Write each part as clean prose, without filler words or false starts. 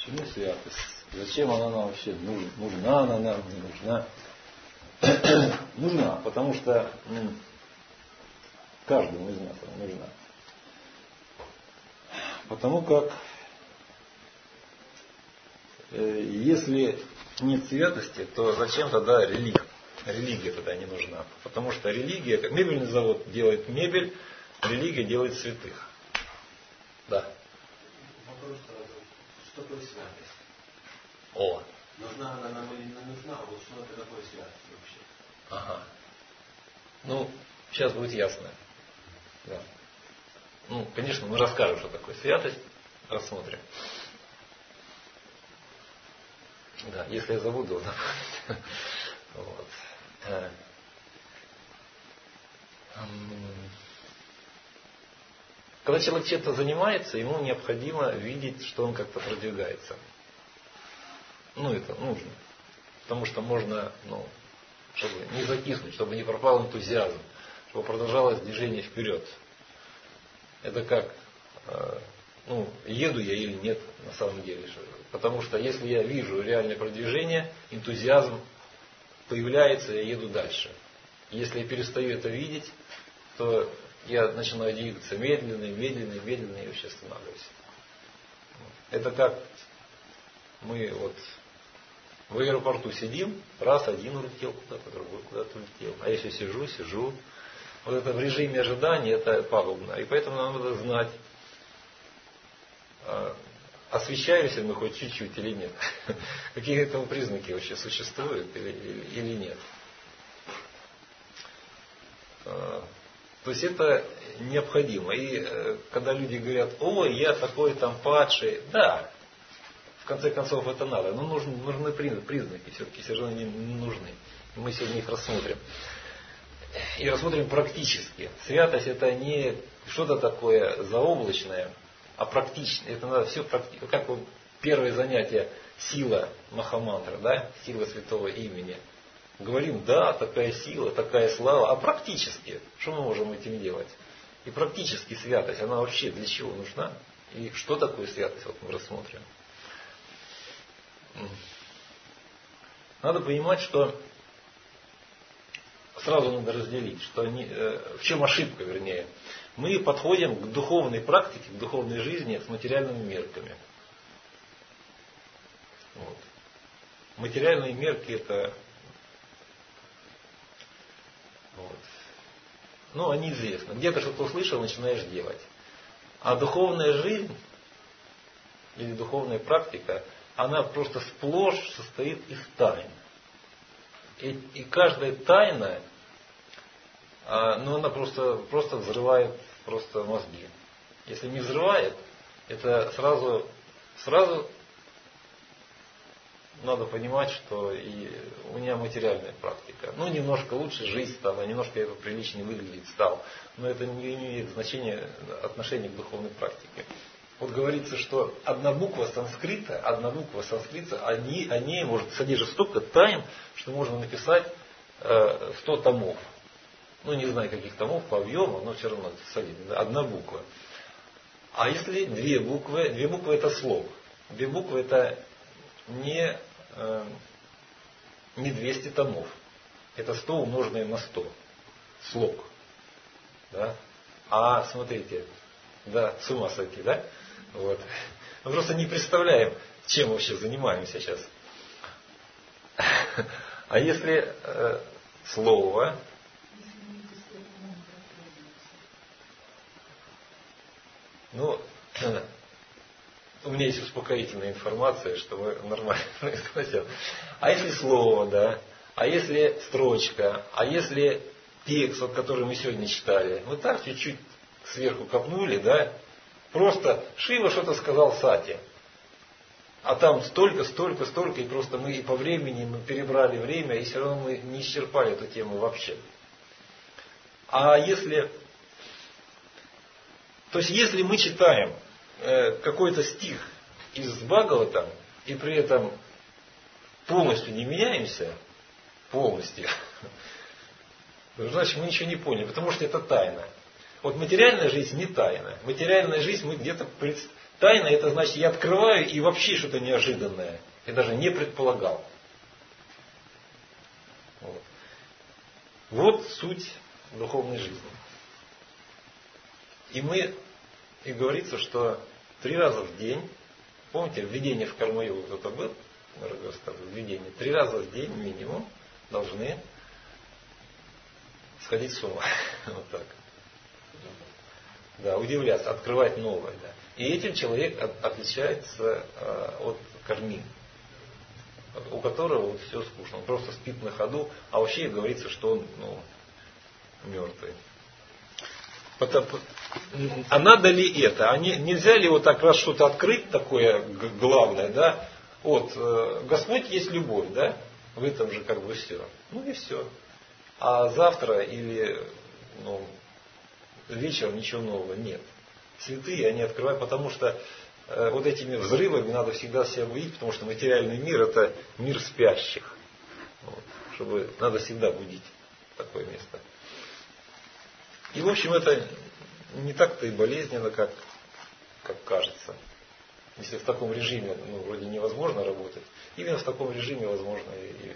Почему святость? Зачем она нам вообще нужна, она нам не нужна? Нужна, потому что каждому из нас она нужна. Потому как если нет святости, то зачем тогда религия? Религия тогда не нужна. Потому что религия, как мебельный завод делает мебель, религия делает святых. Да. Вопрос сразу. Что такое святость? О. Нужна она нам или не нужна? Вот что это такое святость вообще? Ага. Ну, сейчас будет ясно. Да. Ну, конечно, мы расскажем, что такое святость. Рассмотрим. Да, если я забуду, напомню. Вот. Когда человек чем-то занимается, ему необходимо видеть, что он как-то продвигается. Ну, это нужно. Потому что можно, чтобы не закиснуть, чтобы не пропал энтузиазм, чтобы продолжалось движение вперед. Это как, еду я или нет на самом деле. Потому что если я вижу реальное продвижение, энтузиазм появляется, я еду дальше. Если я перестаю это видеть, то я начинаю двигаться медленно, медленно, медленно и вообще останавливаюсь. Это как мы в аэропорту сидим, раз один улетел куда-то, другой куда-то улетел. А я еще сижу. Вот это в режиме ожидания, это пагубно. И поэтому нам надо знать, освещаемся мы хоть чуть-чуть или нет. Какие этому признаки вообще существуют или нет. То есть это необходимо. И когда люди говорят, ой, я такой там падший, да, в конце концов это надо. Но нужны признаки, все-таки все равно не нужны. Мы сегодня их рассмотрим. И рассмотрим практически. Святость это не что-то такое заоблачное, а практичное. Это надо все практически. Как первое занятие сила Махамантра, да, сила святого имени. Говорим, да, такая сила, такая слава, а практически, что мы можем этим делать? И практически святость, она вообще для чего нужна? И что такое святость, вот мы рассмотрим. Надо понимать, что сразу надо разделить, что в чем ошибка, вернее. Мы подходим к духовной практике, к духовной жизни с материальными мерками. Вот. Материальные мерки это они известны. Где-то что-то услышал, начинаешь делать. А духовная жизнь или духовная практика, она просто сплошь состоит из тайн. И каждая тайна, она просто взрывает просто мозги. Если не взрывает, это сразу надо понимать, что и у меня материальная практика. Немножко лучше жизнь стала, немножко я приличнее выглядеть стал. Но это не имеет значения отношения к духовной практике. Вот говорится, что одна буква санскрита, о ней может содержать столько тайн, что можно написать 100 томов. Не знаю, каких томов по объему, но все равно солидно. Одна буква. А если две буквы это слог. Две буквы это не 200 томов. Это 100 умноженное на 100. Слог. Да? А смотрите, да, с ума сойти, да? Вот. Мы просто не представляем, чем вообще занимаемся сейчас. А если слово, у меня есть успокоительная информация, что мы нормально происходим. А если слово, да? А если строчка? А если текст, который мы сегодня читали? Мы так чуть-чуть сверху копнули, да? Просто Шива что-то сказал Сати. А там столько, и просто мы и по времени мы перебрали время, и все равно мы не исчерпали эту тему вообще. А если мы читаем какой-то стих из Бхагаватам, и при этом полностью не меняемся, значит мы ничего не поняли, потому что это тайна. Вот материальная жизнь не тайна. Материальная жизнь мы где-то Тайна это значит, я открываю и вообще что-то неожиданное. Я даже не предполагал. Вот суть духовной жизни. И говорится, что 3 раза в день, помните, введение в карма-йогу кто-то был? Введение. 3 раза в день минимум должны сходить с ума. Вот так. Да, удивляться, открывать новое. Да. И этим человек отличается от кармин, у которого вот все скучно. Он просто спит на ходу, а вообще говорится, что он мертвый. А надо ли это? Нельзя ли вот так раз что-то открыть такое главное, да? Вот, Господь есть любовь, да? В этом же как бы все. Ну и все. А завтра или вечером ничего нового нет. Святые они открывают, потому что вот этими взрывами надо всегда себя будить, потому что материальный мир это мир спящих. Вот, чтобы надо всегда будить такое место. И в общем это не так-то и болезненно, как кажется. Если в таком режиме вроде невозможно работать, именно в таком режиме возможно и жить.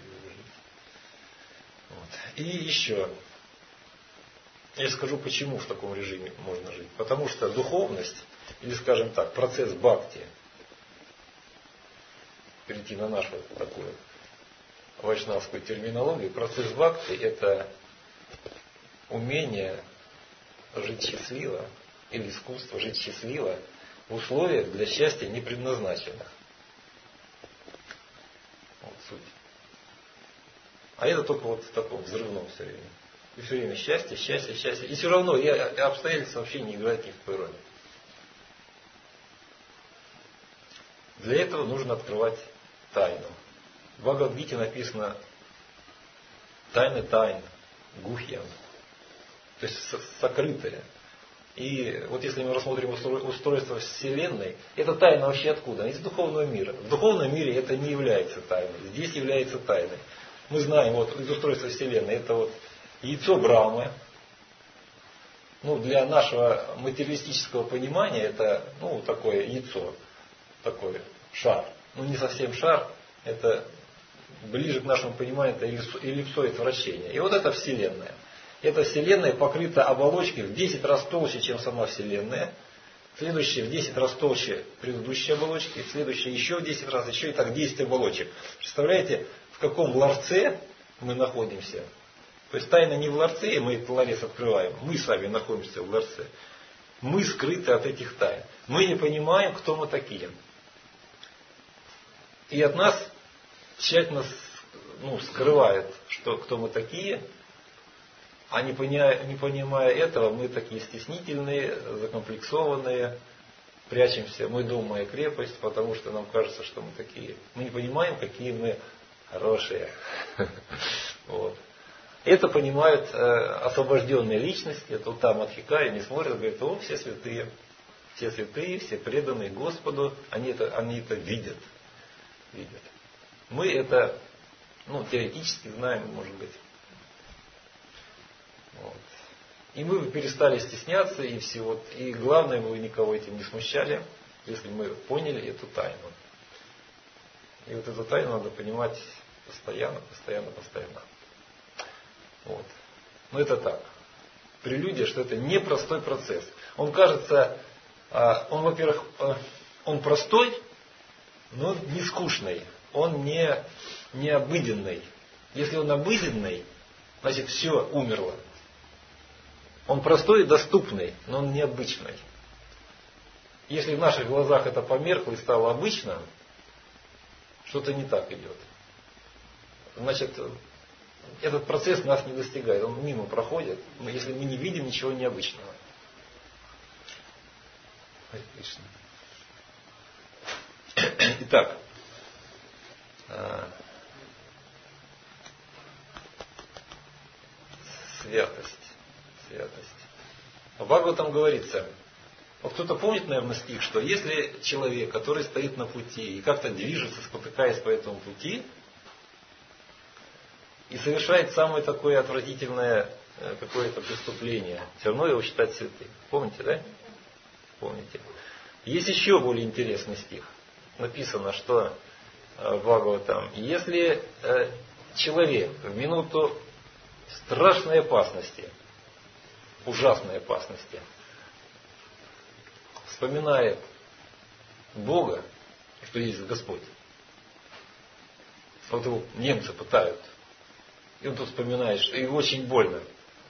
Вот. И еще. Я скажу, почему в таком режиме можно жить. Потому что духовность, или скажем так, процесс бхакти, перейти на нашу такую вайшнавскую терминологию, процесс бхакти это умение жить счастливо, или искусство жить счастливо в условиях для счастья не предназначенных. Вот суть. А это только вот в таком взрывном все время. И все время счастье, счастье, счастье. И все равно и обстоятельства вообще не играют никакой роли. Для этого нужно открывать тайну. В Бхагавад-гите написано тайны тайн, гухьям. То есть сокрытые. И вот если мы рассмотрим устройство Вселенной, эта тайна вообще откуда? Из духовного мира. В духовном мире это не является тайной. Здесь является тайной. Мы знаем, вот из устройства Вселенной, это вот яйцо Брамы. Для нашего материалистического понимания это такое яйцо, такой шар. Не совсем шар, это ближе к нашему пониманию, это эллипсоид вращения. И вот это Вселенная. Эта Вселенная покрыта оболочкой в 10 раз толще, чем сама Вселенная. Следующая в 10 раз толще предыдущей оболочки. Следующая еще в 10 раз, еще и так 10 оболочек. Представляете, в каком ларце мы находимся? То есть тайна не в ларце, и мы этот ларец открываем. Мы с вами находимся в ларце. Мы скрыты от этих тайн. Мы не понимаем, кто мы такие. И от нас тщательно скрывает, кто мы такие. А не понимая этого, мы такие стеснительные, закомплексованные, прячемся. Мы дом, моя крепость, потому что нам кажется, что мы такие. Мы не понимаем, какие мы хорошие. Вот. Это понимают освобожденные личности, это там Адхикари не смотрят, говорят, все святые, все преданные Господу, они это видят. Мы это, теоретически знаем, может быть. Вот. И мы перестали стесняться, и главное, мы никого этим не смущали, если мы поняли эту тайну. И вот эту тайну надо понимать постоянно. Вот. Но это так. Прелюдия, что это непростой процесс. Он кажется, во-первых, он простой, но не скучный. Он не обыденный. Если он обыденный, значит все умерло. Он простой и доступный, но он необычный. Если в наших глазах это померкло и стало обычным, что-то не так идет. Значит, этот процесс нас не достигает, он мимо проходит, если мы не видим ничего необычного. Итак, святость. В Бхагаватам говорится, вот кто-то помнит, наверное, стих, что если человек, который стоит на пути и как-то движется, спотыкаясь по этому пути, и совершает самое такое отвратительное какое-то преступление, все равно его считать святым. Помните, да? Помните. Есть еще более интересный стих. Написано, что в Бхагаватам, если человек в минуту страшной опасности, ужасной опасности, вспоминает Бога, что есть Господь. Вот его немцы пытают. И он тут вспоминает, что ему очень больно.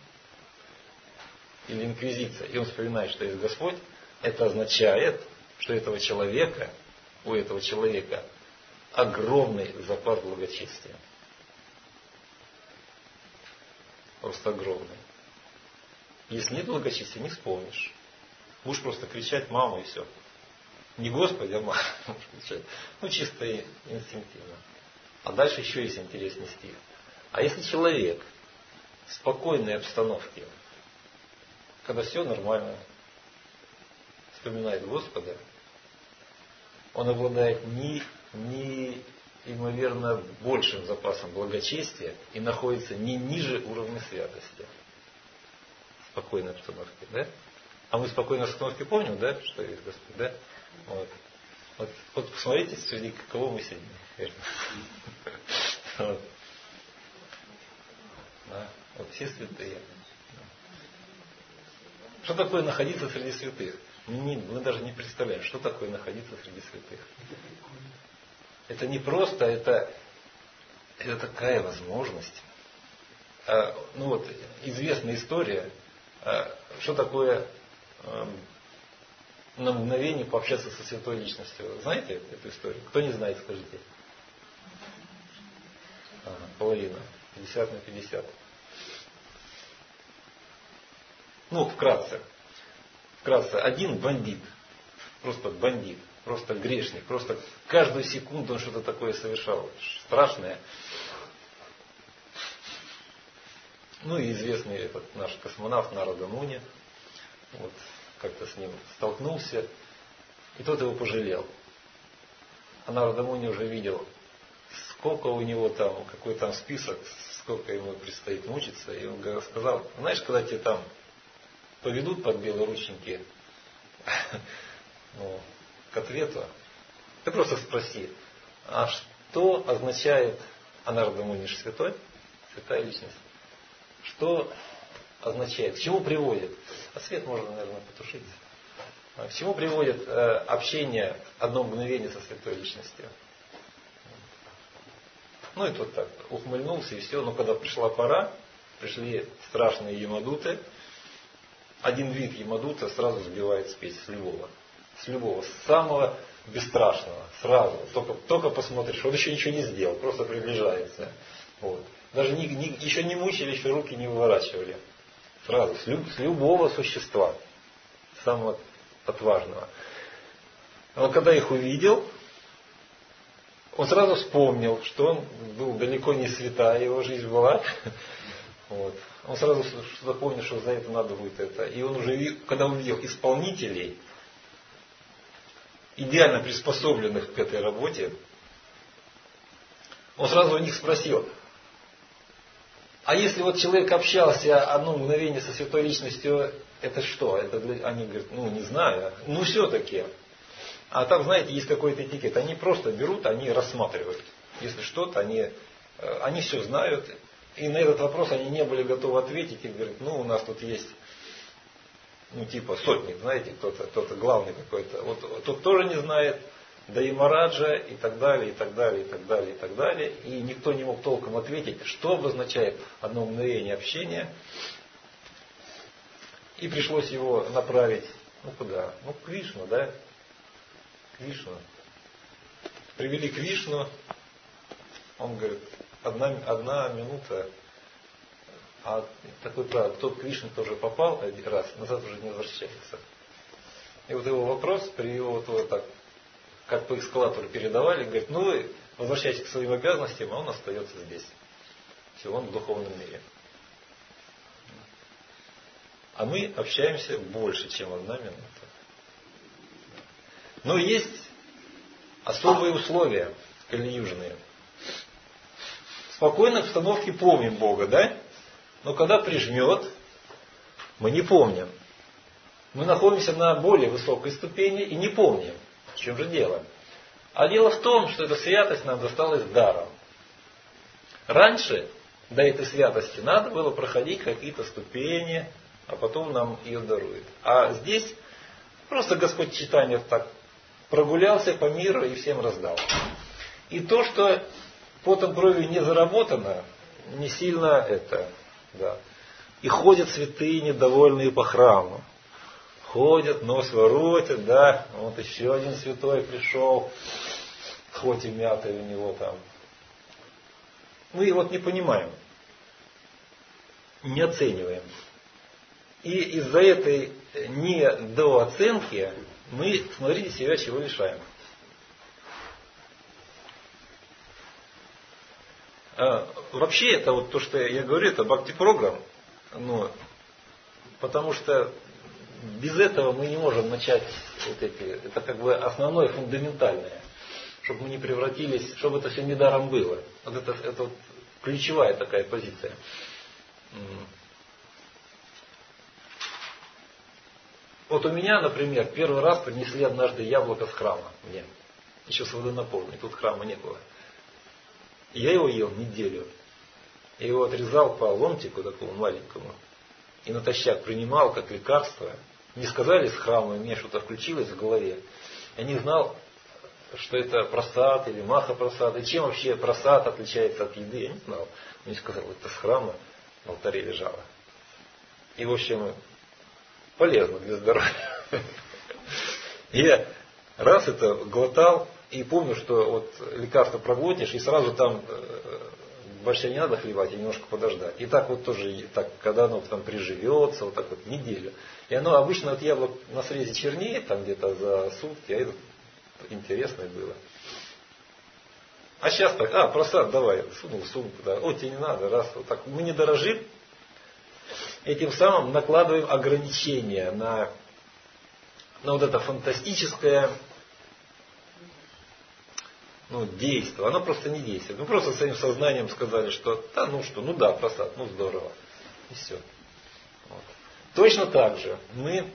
Или инквизиция. И он вспоминает, что есть Господь. Это означает, что у этого человека огромный запас благочестия. Просто огромный. Если нет благочестия, не вспомнишь. Будешь просто кричать «мама» и все. Не Господи, а «мама». Ну, чисто инстинктивно. А дальше еще есть интересный стих. А если человек в спокойной обстановке, когда все нормально, вспоминает Господа, он обладает неимоверно большим запасом благочестия и находится не ниже уровня святости. В спокойной обстановке, да? А мы в спокойной обстановке помним, да, что есть Господь, да? Вот посмотрите, среди кого мы сидим. Вот. Да, вот все святые. Что такое находиться среди святых? Мы даже не представляем, что такое находиться среди святых. Это не просто, это такая возможность. Ну вот, известная история, что такое на мгновение пообщаться со святой личностью. Знаете эту историю? Кто не знает, скажите. Половина. 50 на 50. Ну, вкратце. Один бандит. Просто грешник. Просто каждую секунду он что-то такое совершал. Страшное. Ну и известный этот наш космонавт Нарада Муни. Вот, как-то с ним столкнулся. И тот его пожалел. А Нарада Муни уже видел, сколько у него там, какой там список, сколько ему предстоит мучиться. И он сказал, знаешь, когда тебе там поведут под белорученьки к ответу, ты просто спроси, а что означает, а Нарада Муни же святой, святая личность, что означает, к чему приводит, а свет можно, наверное, потушить, к чему приводит общение одно мгновение со святой личностью. Ну и тот так ухмыльнулся и все. Но когда пришла пора, пришли страшные ямадуты. Один вид ямадута сразу сбивает спесь с любого. С самого бесстрашного. Сразу. Только посмотришь. Он еще ничего не сделал. Просто приближается. Вот. Даже еще не мучили, еще руки не выворачивали. Сразу. С любого существа. Самого отважного. Но когда их увидел, он сразу вспомнил, что он был далеко не святая, его жизнь была. Вот. Он сразу запомнил, что за это надо будет это. И он уже, когда увидел исполнителей, идеально приспособленных к этой работе, он сразу у них спросил, а если вот человек общался одно мгновение со святой личностью, это что? Они говорят, не знаю, все-таки. А там, знаете, есть какой-то этикет. Они просто берут, они рассматривают. Если что-то, они все знают. И на этот вопрос они не были готовы ответить. И говорят, у нас тут есть, сотник, знаете, кто-то главный какой-то. Вот тот тоже не знает. Да и Мараджа, и так далее, и так далее, и так далее, и так далее. И никто не мог толком ответить, что обозначает одно мгновение общения. И пришлось его направить, куда? К Вишну, да? К Вишну. Привели к Вишну. Он говорит, одна минута. А такой правило, кто к Вишну тоже попал один раз, назад уже не возвращается. И вот его вопрос, при его вот так, как по эскалатору передавали, говорит, вы возвращайтесь к своим обязанностям, а он остается здесь. Все, он в духовном мире. А мы общаемся больше, чем одна минута. Но есть особые условия кали-южные. В спокойной обстановке помним Бога, да? Но когда прижмет, мы не помним. Мы находимся на более высокой ступени и не помним, в чем же дело. А дело в том, что эта святость нам досталась даром. Раньше до этой святости надо было проходить какие-то ступени, а потом нам ее дарует. А здесь просто Господь читание так прогулялся по миру и всем раздал. И то, что потом кровью не заработано, не сильно это. Да. И ходят святые недовольные по храму. Ходят, нос воротят, да, вот еще один святой пришел, хоть и мятый у него там. Мы вот не понимаем, не оцениваем. И из-за этой недооценки мы, смотрите, себя чего лишаем. Вообще это вот то, что я говорю, это бхакти-программ, потому что без этого мы не можем начать вот эти, это как бы основное, фундаментальное, чтобы мы не превратились, чтобы это все недаром было. Вот это вот ключевая такая позиция. Вот у меня, например, первый раз принесли однажды яблоко с храма мне, еще с водонапорной, тут храма не было. Я его ел неделю. Я его отрезал по ломтику такому маленькому. И натощак принимал как лекарство. Не сказали с храма, мне что-то включилось в голове. Я не знал, что это прасад или маха-прасад. И чем вообще прасад отличается от еды, я не знал. Мне сказали, это с храма на алтаре лежало. И в общем, полезно для здоровья. Я раз это глотал. И помню, что вот лекарство проглотишь, и сразу там больше не надо хлебать, а немножко подождать. И так вот тоже, так, когда оно там приживется, вот так вот неделю. И оно обычно от яблок на срезе чернеет, там где-то за сутки, а это интересное было. А сейчас так, просад, давай, сунул в сумку, да, тебе не надо, раз, вот так. Мы не дорожим, этим самым накладываем ограничения на вот это фантастическое действие. Оно просто не действует. Мы просто своим сознанием сказали, что просад, здорово. И все. Вот. Точно так же мы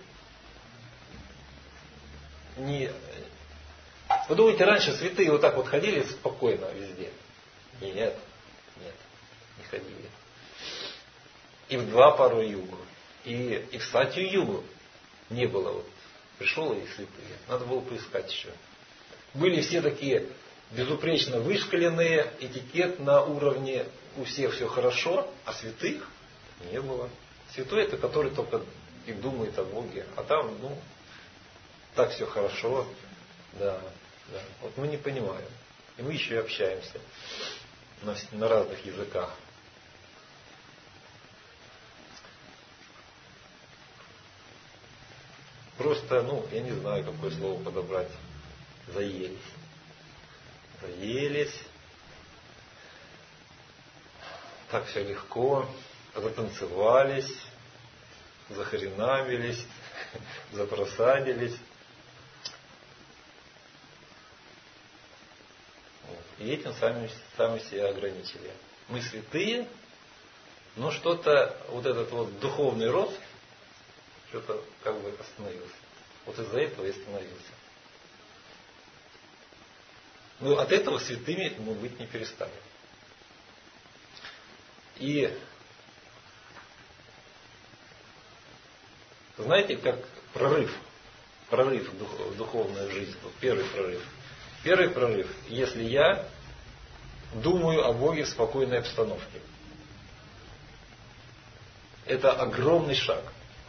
не... Вы думаете, раньше святые вот так вот ходили спокойно везде? Нет, не ходили. И в Двапару-югу, и в Сатью-югу не было. Вот. Пришел и святые. Надо было поискать еще. Были все такие безупречно вышкаленные, этикет на уровне, у всех все хорошо, а святых не было. Святой это который только и думает о Боге, а там, так все хорошо, да. Вот мы не понимаем. И мы еще и общаемся на разных языках. Просто, я не знаю, какое слово подобрать. Заелись. Так все легко. Затанцевались. Захренамились. Запросадились. И этим сами себя ограничили. Мы святые, но что-то, вот этот вот духовный рост, что-то как бы остановился. Вот из-за этого и остановился. Но от этого святыми мы быть не перестали. И знаете, как прорыв в духовную жизнь, первый прорыв, если я думаю о Боге в спокойной обстановке. Это огромный шаг.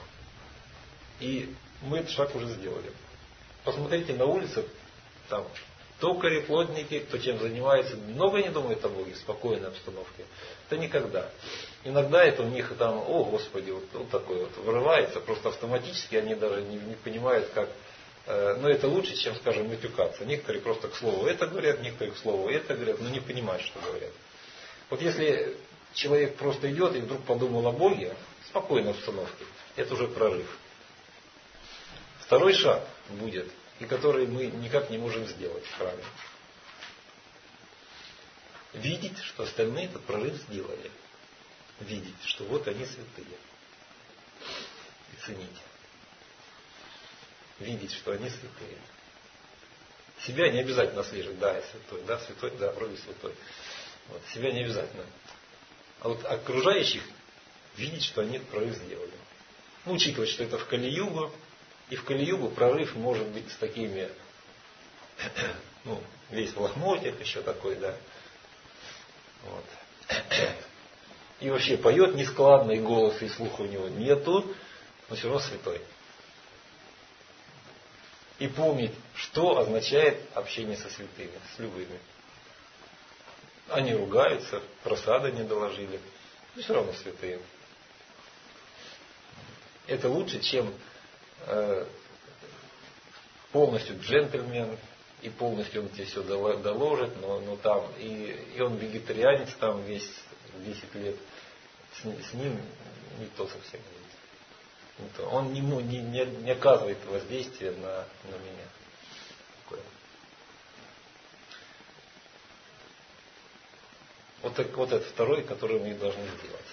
И мы этот шаг уже сделали. Посмотрите на улице, там токари, плотники, кто чем занимается, много не думает о Боге в спокойной обстановке. Это никогда. Иногда это у них там, Господи, вот такое вот вырывается, просто автоматически они даже не понимают, как. Но это лучше, чем, скажем, матюкаться. Некоторые просто к слову это говорят, некоторые к слову это говорят, но не понимают, что говорят. Вот если человек просто идет и вдруг подумал о Боге в спокойной обстановке, это уже прорыв. Второй шаг будет, и который мы никак не можем сделать в храме. Видеть, что остальные этот прорыв сделали. Видеть, что вот они святые. И ценить. видеть, что они святые. Себя не обязательно отслеживать, да, я святой, да, вроде святой. Вот, себя не обязательно. А вот окружающих видеть, что они прорыв сделали. Ну, учитывать, что это в Кали-югу, и в Кали-югу прорыв может быть с такими, ну, весь в лохмотьях еще такой, да. Вот. И вообще поет нескладно, и голоса, и слуха у него нету, но все равно святой. И помнить, что означает общение со святыми, с любыми. Они ругаются, просады не доложили, но все равно святые. Это лучше, чем полностью джентльмен, и полностью он тебе все доложит, но там, и он вегетарианец там весь 10 лет, с ним не то совсем. Он не оказывает воздействия на меня. Вот это второй, который мы должны сделать.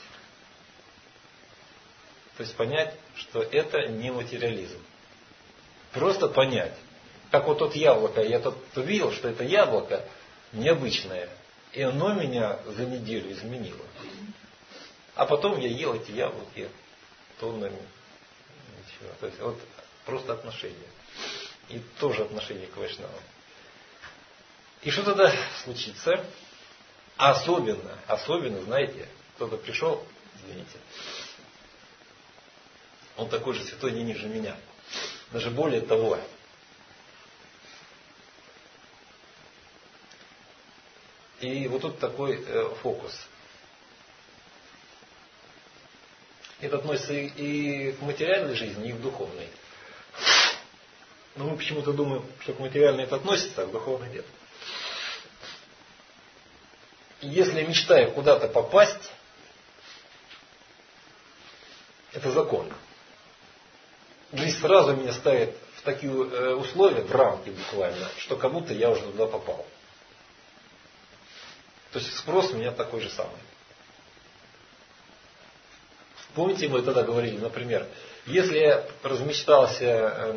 То есть понять, что это не материализм. Просто понять. Как вот от яблока, я тут увидел, что это яблоко необычное. И оно меня за неделю изменило. А потом я ел эти яблоки тоннами. Ничего. То есть вот просто отношение. И тоже отношение к вайшнавам. И что тогда случится? Особенно, знаете, кто-то пришел, извините, он такой же святой, не ниже меня. Даже более того, и вот тут такой фокус. Это относится и к материальной жизни, и к духовной. Но мы почему-то думаем, что к материальной это относится, а к духовной нет. И если я мечтаю куда-то попасть, это закон. Жизнь сразу меня ставит в такие условия, в рамки буквально, что как будто я уже туда попал. То есть спрос у меня такой же самый. Помните, мы тогда говорили, например, если я размечтался,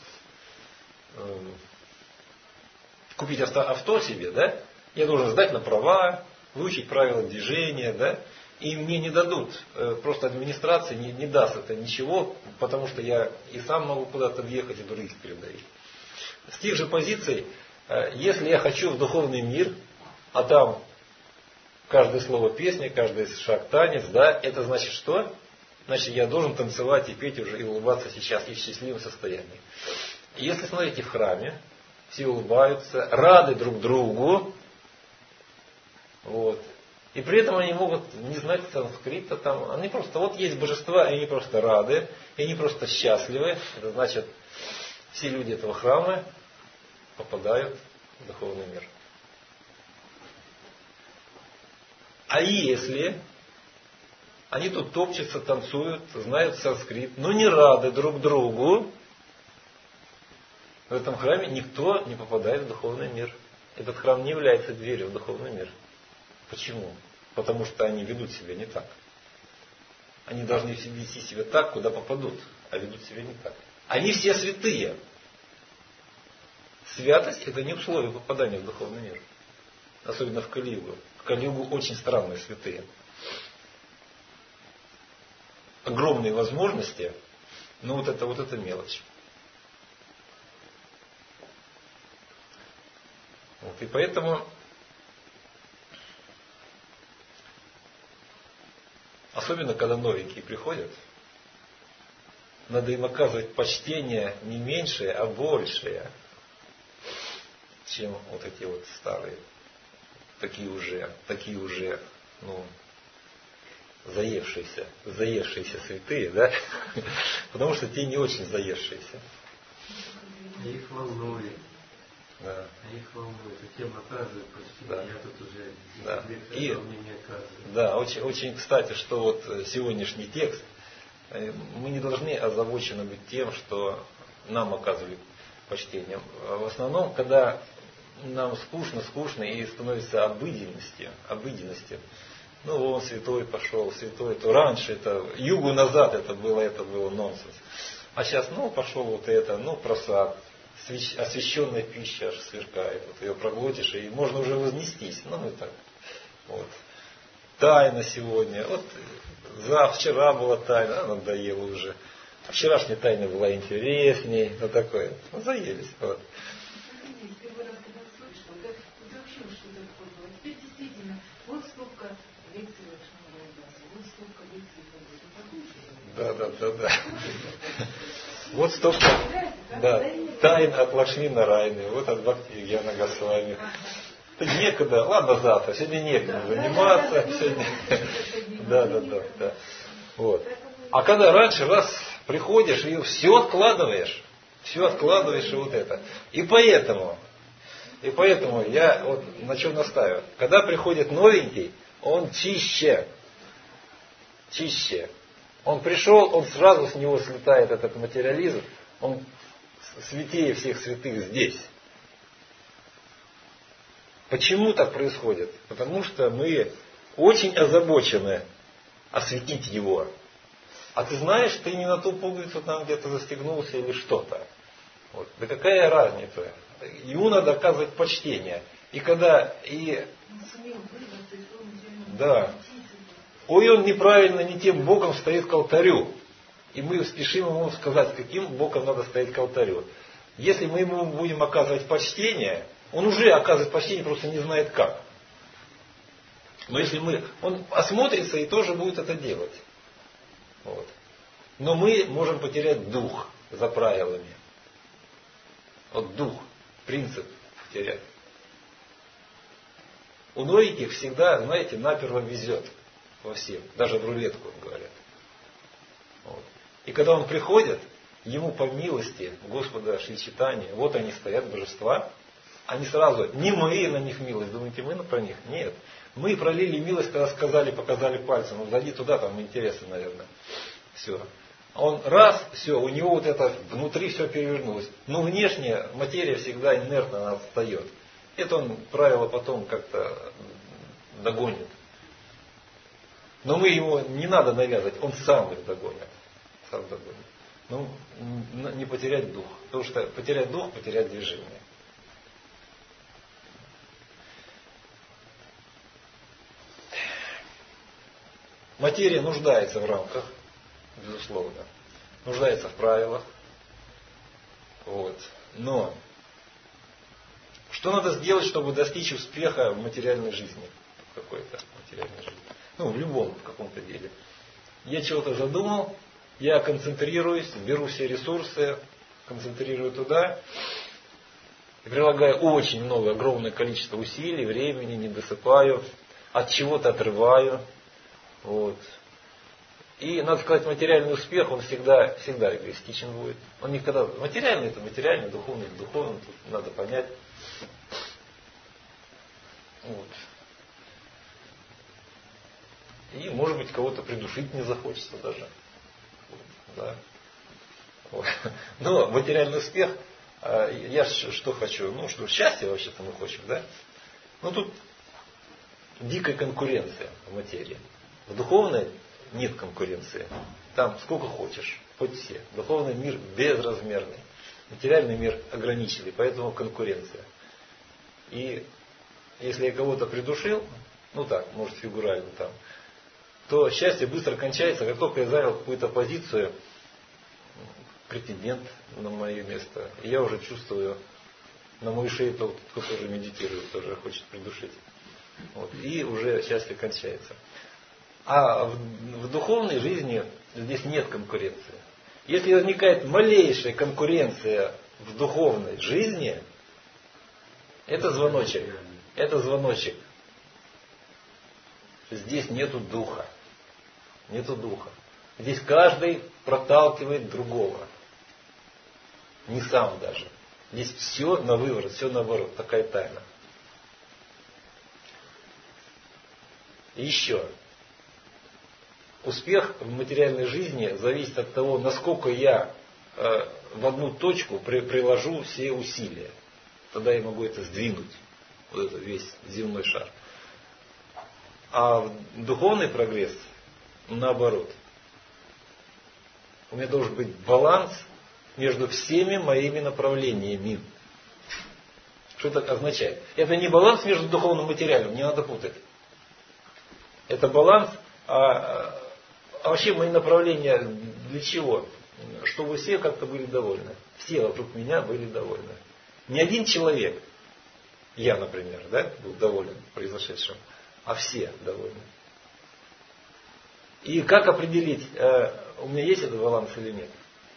купить авто себе, да, я должен сдать на права, выучить правила движения, да, и мне не дадут, просто администрация не даст это ничего, потому что я и сам могу куда-то въехать, и других передаю. С тех же позиций, если я хочу в духовный мир, а там каждое слово песня, каждый шаг танец, да, это значит что? Значит, я должен танцевать и петь уже и улыбаться сейчас и в счастливом состоянии. И если смотрите в храме, все улыбаются, рады друг другу, вот. И при этом они могут не знать санскрита, там, они просто, вот есть божества, и они просто рады, и они просто счастливы. Это значит, все люди этого храма попадают в духовный мир. А если они тут топчутся, танцуют, знают санскрит, но не рады друг другу, в этом храме никто не попадает в духовный мир. Этот храм не является дверью в духовный мир. Почему? Потому что они ведут себя не так. Они должны вести себя так, куда попадут, а ведут себя не так. Они все святые. Святость это не условие попадания в духовный мир. Особенно в Кали-югу. В Кали-югу очень странные святые. Огромные возможности, но вот это мелочь. Вот, и поэтому особенно когда новенькие приходят, надо им оказывать почтение не меньшее, а большее, чем вот эти вот старые, такие уже, заевшиеся святые, да? Потому что те не очень заевшиеся. Их волнует. Да. Их волнует. А тем оказывают почти. Да. Я тут уже да. и мне не оказываю. Да, очень, очень кстати, что вот сегодняшний текст, мы не должны озабочены быть тем, что нам оказывали почтение. В основном, когда нам скучно и становится обыденностью. Ну, он святой пошел, святой, то раньше, это югу назад это было нонсенс. А сейчас, пошел вот это, просад, освященная пища аж сверкает. Вот ее проглотишь, и можно уже вознестись. И так. Вот. Тайна сегодня. Вот вчера была тайна, надоела уже. А вчерашняя тайна была интересней. Такое. Заелись. Вот. Да. Вот столько, тайн от Лакшми Нарайны, вот от Бхакти Гьяна Госвами. Некогда, ладно, завтра, сегодня некогда заниматься. Да. Вот. А когда раньше раз приходишь и все откладываешь и вот это. И поэтому я вот на чем настаиваю. Когда приходит новенький, он чище. Он пришел, он сразу с него слетает этот материализм, он святее всех святых здесь. Почему так происходит? Потому что мы очень озабочены осветить его. А ты знаешь, ты не на ту пуговицу там где-то застегнулся или что-то. Вот. Да какая разница? Ему надо оказывать почтение. И когда он неправильно, не тем боком стоит к алтарю. И мы спешим ему сказать, каким боком надо стоять к алтарю. Если мы ему будем оказывать почтение, он уже оказывает почтение, просто не знает как. Но если он осмотрится и тоже будет это делать. Вот. Но мы можем потерять дух за правилами. Вот дух, принцип потерять. У новеньких всегда, знаете, наперво везет во всем. Даже в рулетку, говорят. Вот. И когда он приходит, ему по милости Господа Шри Чайтаньи, вот они стоят, божества, они сразу, не мы на них милость, думаете, мы про них? Нет. Мы пролили милость, когда сказали, показали пальцем, зайди туда, там интересно, наверное. Все. Он раз, все, у него вот это внутри все перевернулось. Но внешняя материя всегда инертно, она отстает. Это он правило потом как-то догонит. Но мы его не надо навязывать, он сам их догонит. Не потерять дух. Потому что потерять дух, потерять движение. Материя нуждается в рамках, безусловно. Нуждается в правилах. Вот. Но что надо сделать, чтобы достичь успеха в материальной жизни? В какой-то материальной жизни. В любом каком-то деле. Я чего-то задумал, я концентрируюсь, беру все ресурсы, концентрирую туда, и прилагаю очень много, огромное количество усилий, времени, не досыпаю, от чего-то отрываю. Вот. И, надо сказать, материальный успех, он всегда эгоистичен будет. Он никогда... Материальный это материальный, духовный это духовный, тут надо понять. Вот. И, может быть, кого-то придушить не захочется даже. Да. Вот. Но материальный успех, я что хочу? Что счастье вообще-то мы хотим, да? Тут дикая конкуренция в материи. В духовной нет конкуренции. Там сколько хочешь, хоть все. Духовный мир безразмерный. Материальный мир ограниченный, поэтому конкуренция. И если я кого-то придушил, может фигурально там, то счастье быстро кончается, как только я занял какую-то позицию, претендент на мое место. И я уже чувствую, на моей шее тот, кто тоже медитирует, тоже хочет придушить. Вот. И уже счастье кончается. А в духовной жизни здесь нет конкуренции. Если возникает малейшая конкуренция в духовной жизни, это звоночек. Это звоночек. Здесь нету духа. Нету духа. Здесь каждый проталкивает другого. Не сам даже. Здесь все на выворот, все наоборот. Такая тайна. И еще. Успех в материальной жизни зависит от того, насколько я в одну точку приложу все усилия. Тогда я могу это сдвинуть. Вот это весь земной шар. А духовный прогресс наоборот. У меня должен быть баланс между всеми моими направлениями. Что это означает? Это не баланс между духовным и материальным, не надо путать. Это баланс, а вообще мои направления для чего? Чтобы все как-то были довольны. Все вокруг меня были довольны. Не один человек, я, например, да, был доволен произошедшим, а все довольны. И как определить, у меня есть этот баланс или нет?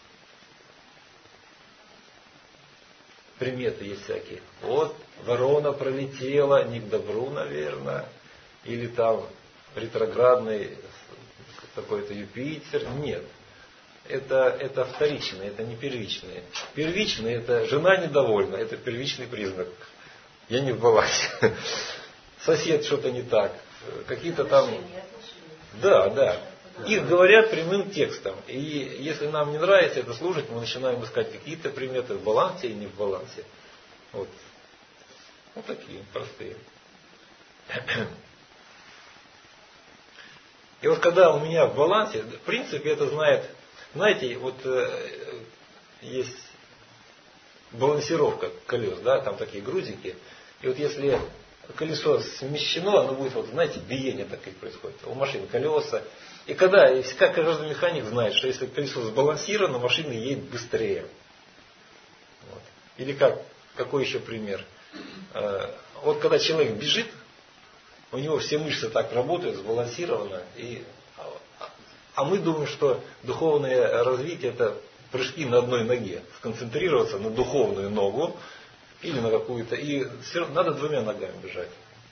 Приметы есть всякие. Вот ворона пролетела, не к добру, наверное, или там ретроградный какой-то Юпитер. Нет. Это вторичное, это не первичное. Первичное — это жена недовольна, это первичный признак. Я не в балансе. Сосед что-то не так. Какие-то там... Да. Их говорят прямым текстом. И если нам не нравится это слушать, мы начинаем искать какие-то приметы в балансе и не в балансе. Вот такие простые. И вот когда у меня в балансе, в принципе, это знает, знаете, вот есть балансировка колес, да, там такие грузики. И вот если колесо смещено, оно будет, вот, знаете, биение такое происходит. У машины колеса. И когда, каждый механик знает, что если колесо сбалансировано, машина едет быстрее. Вот. Или какой еще пример? Вот когда человек бежит, у него все мышцы так работают, сбалансировано. А мы думаем, что духовное развитие — это прыжки на одной ноге. Сконцентрироваться на духовную ногу или на какую-то. И надо двумя ногами бежать.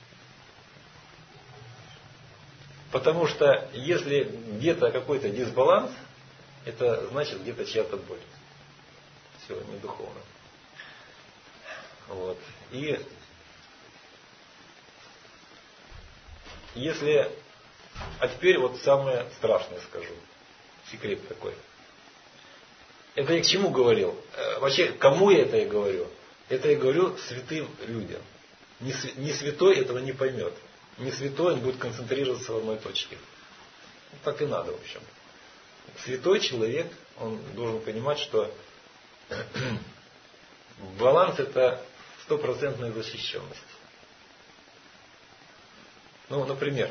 Потому что если где-то какой-то дисбаланс, это значит где-то чья-то боль. Все, не духовно. Вот. И если... А теперь вот самое страшное скажу. Секрет такой. Это я к чему говорил? Вообще, кому я это и говорю? Это я говорю святым людям. Не святой этого не поймет. Не святой, он будет концентрироваться в одной точке. Так и надо, в общем. Святой человек, он должен понимать, что баланс — это 100% защищенность. Ну, например,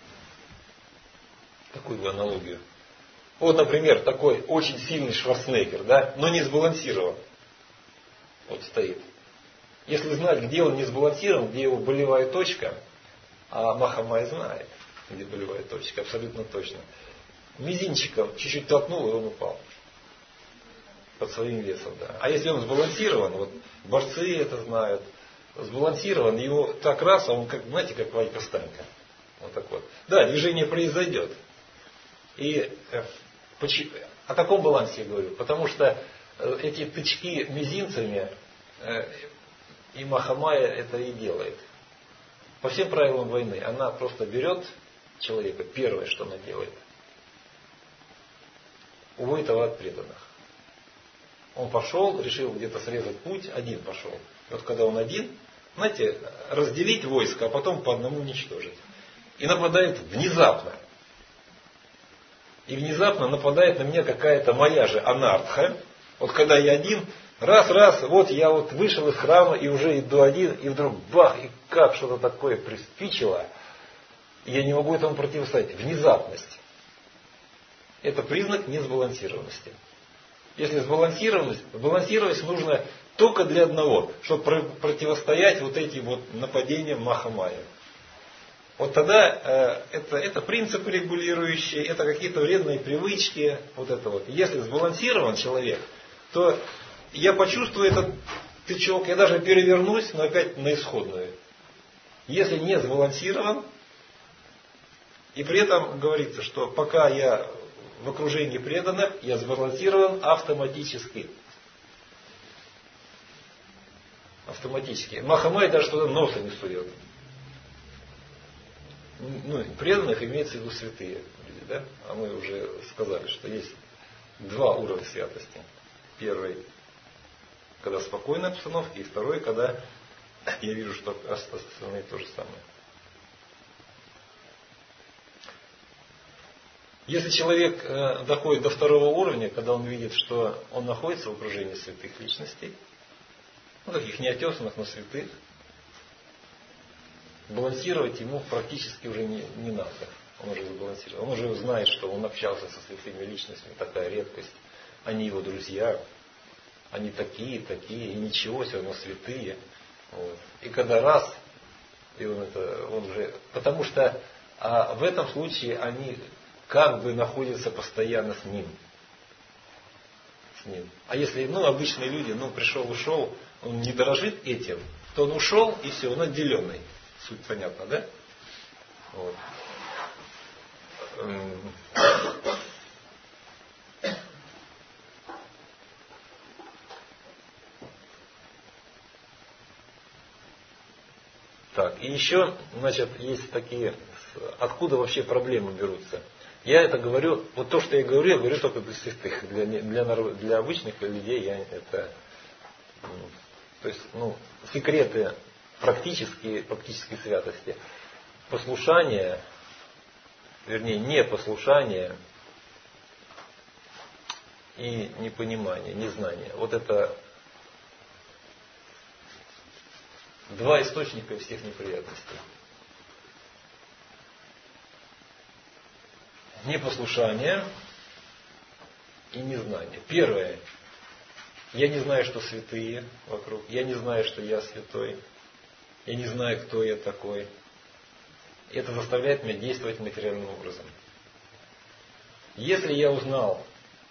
такую бы аналогию. Вот, например, такой очень сильный Шварценеггер, да, но не сбалансирован. Вот стоит. Если знать, где он не сбалансирован, где его болевая точка, а Махамай знает, где болевая точка, абсолютно точно. Мизинчиком чуть-чуть толкнул, и он упал. Под своим весом, да. А если он сбалансирован, вот борцы это знают, сбалансирован, его так раз, а он как, знаете, как Ванька Станька. Вот так вот. Да, движение произойдет. И о каком балансе я говорю? Потому что эти тычки мизинцами и Махамая это и делает. По всем правилам войны она просто берет человека, первое, что она делает, уводит его от преданных. Он пошел, решил где-то срезать путь, один пошел. И вот когда он один, знаете, разделить войско, а потом по одному уничтожить. И нападает внезапно. И внезапно нападает на меня какая-то моя же анартха. Вот когда я один, раз, вот я вот вышел из храма и уже иду один, и вдруг бах, и как что-то такое приспичило, и я не могу этому противостоять. Внезапность. Это признак несбалансированности. Если сбалансировать нужно только для одного, чтобы противостоять вот этим вот нападениям Махамая. Вот тогда это принципы регулирующие, это какие-то вредные привычки, вот это вот. Если сбалансирован человек, то я почувствую этот тычок, я даже перевернусь, но опять на исходную. Если не сбалансирован, и при этом говорится, что пока я в окружении преданных, я сбалансирован автоматически. Автоматически. Махамай даже туда носа не сует. Ну, преданных имеется в виду святые люди, да? А мы уже сказали, что есть два уровня святости. Первый, когда спокойная обстановка, и второй, когда я вижу, что остальные то же самое. Если человек доходит до второго уровня, когда он видит, что он находится в окружении святых личностей, ну, таких неотесанных, но святых, балансировать ему практически уже не надо. Он уже сбалансировал. Он уже знает, что он общался со святыми личностями, такая редкость. Они его друзья, они такие, и ничего, все равно святые. Вот. И когда раз, и он уже... Потому что в этом случае они как бы находятся постоянно с ним. А если, обычные люди, пришел, ушел, он не дорожит этим, то он ушел, и все, он отделенный. Суть понятна, да? Вот. Так, и еще, есть такие, откуда вообще проблемы берутся. Я это говорю, вот то, что я говорю только для святых. Для обычных людей я это... То есть, секреты практической святости. Послушание, вернее, непослушание и непонимание, незнание. Вот это два источника всех неприятностей. Непослушание и незнание. Первое. Я не знаю, что святые вокруг. Я не знаю, что я святой. Я не знаю, кто я такой. Это заставляет меня действовать материальным образом. Если я узнал,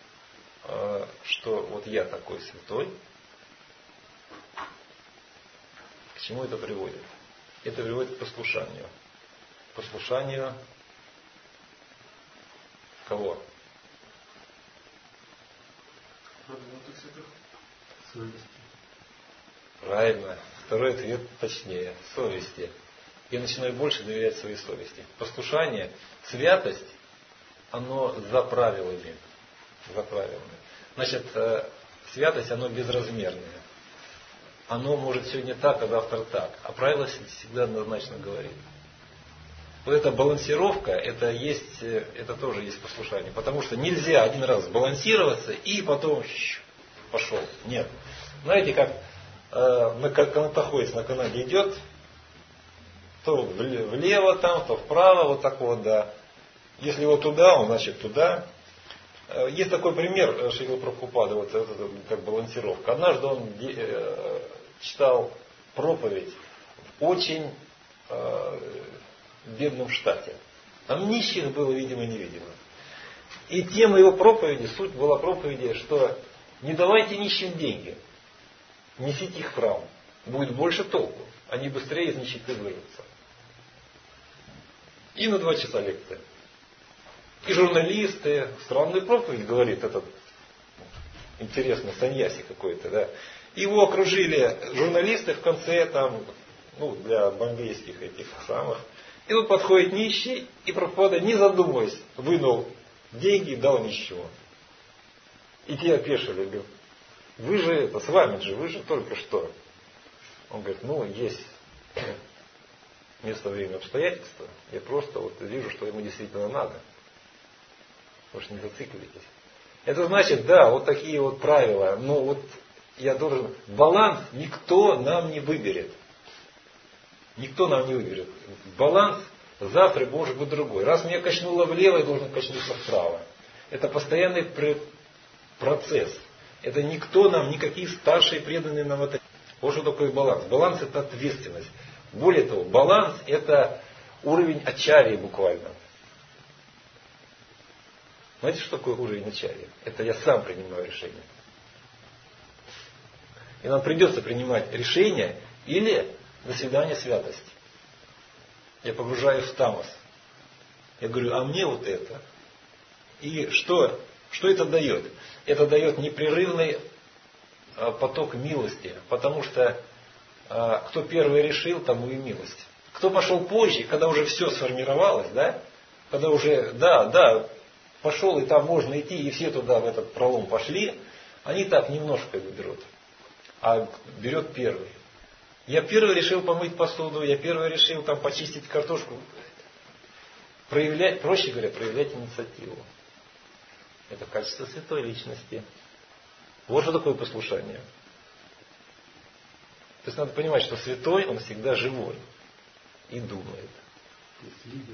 что вот я такой святой, к чему это приводит? Это приводит к послушанию. Послушанию кого? Совести. Правильно. Второй ответ точнее. Совести. Я начинаю больше доверять своей совести. Послушание, святость, оно за правилами. Значит, святость, оно безразмерное. Оно может сегодня так, а завтра так. А правило всегда однозначно говорит. Вот эта балансировка, это тоже есть послушание. Потому что нельзя один раз сбалансироваться и потом пошел. Нет. Знаете, как канатоходец на канате идет, то влево там, то вправо, вот так вот, да. Если вот туда, он значит туда. Есть такой пример Шрила Прабхупады, вот это как балансировка. Однажды он читал проповедь в очень бедном штате. Там нищих было, видимо-невидимо. И тема его проповеди, суть была проповеди, что не давайте нищим деньги, несите их в храм, будет больше толку, они быстрее из нищеты вырвутся. И на 2 часа лекция. И журналисты, странную проповедь говорит этот интересный саньяси какой-то, да. Его окружили журналисты в конце там, для бомбейских этих самых. И тут подходит нищий, и Прабхупада, не задумываясь, вынул деньги и дал нищему. И те опешили, говорят, вы же, с вами же, вы же только что. Он говорит, есть место, время, обстоятельства. Я просто вижу, что ему действительно надо. Вы же не зацикливайтесь. Это значит, да, вот такие вот правила. Но я должен... Баланс никто нам не выберет. Никто нам не выберет. Баланс завтра может быть другой. Раз меня качнуло влево, я должен качнуться вправо. Это постоянный процесс. Это никто нам, никакие старшие преданные нам это... Вот что такое баланс. Баланс это ответственность. Более того, баланс это уровень ачарьи буквально. Знаете, что такое уровень ачарьи? Это я сам принимаю решение. И нам придется принимать решение или до свидания святость. Я погружаюсь в тамос. Я говорю, а мне вот это. И что это дает? Это дает непрерывный поток милости. Потому что кто первый решил, тому и милость. Кто пошел позже, когда уже все сформировалось, да? Когда уже, пошел и там можно идти, и все туда в этот пролом пошли, они так немножко берут. А берет первый. Я первый решил помыть посуду, я первый решил там почистить картошку. проявлять, проще говоря, проявлять инициативу. Это качество святой личности. Вот что такое послушание. То есть надо понимать, что святой, он всегда живой и думает. То есть лидер.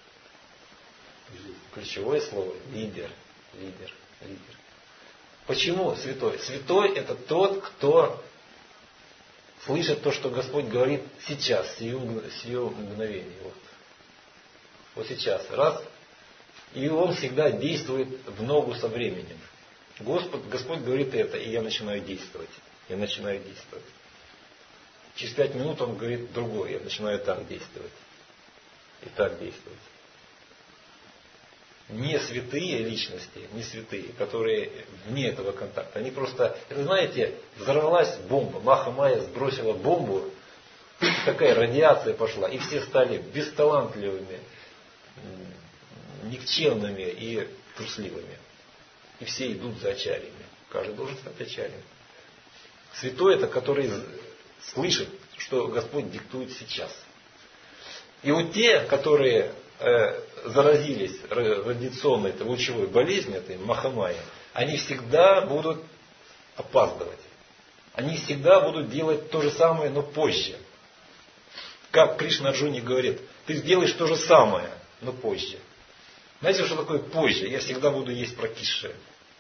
Ключевое слово – лидер. Лидер. Лидер. Почему святой? Святой – это тот, кто слышит то, что Господь говорит сейчас, сию мгновение. Вот сейчас. Раз. И он всегда действует в ногу со временем. Господь говорит это, и я начинаю действовать. Я начинаю действовать. Через 5 минут он говорит другое, я начинаю так действовать. И так действовать. Не святые личности, не святые, которые вне этого контакта. Они просто, это знаете, взорвалась бомба. Маха-Майя сбросила бомбу, такая радиация пошла, и все стали бесталантливыми, никчемными и трусливыми. И все идут за ачарьями. Каждый должен стать ачарьем. Святой это, который слышит, что Господь диктует сейчас. И вот те, которые заразились радиационной лучевой болезнью, этой Маха-Майя, они всегда будут опаздывать. Они всегда будут делать то же самое, но позже. Как Кришна Арджуне говорит, ты сделаешь то же самое, но позже. Знаете, что такое позже? Я всегда буду есть прокисшее.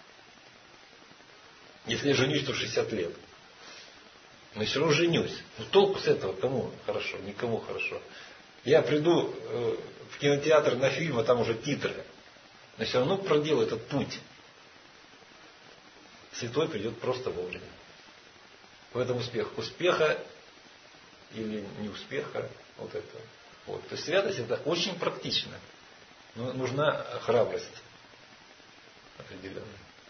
Если я женюсь, то 60 лет. Но все равно женюсь. Но толку с этого кому хорошо? Никому хорошо. Я приду в кинотеатр на фильм, а там уже титры. Но все равно проделаю этот путь. Святой придет просто вовремя. В этом успех. Успеха или неуспеха, вот это. Вот. То есть святость это очень практично. Но нужна храбрость определенная.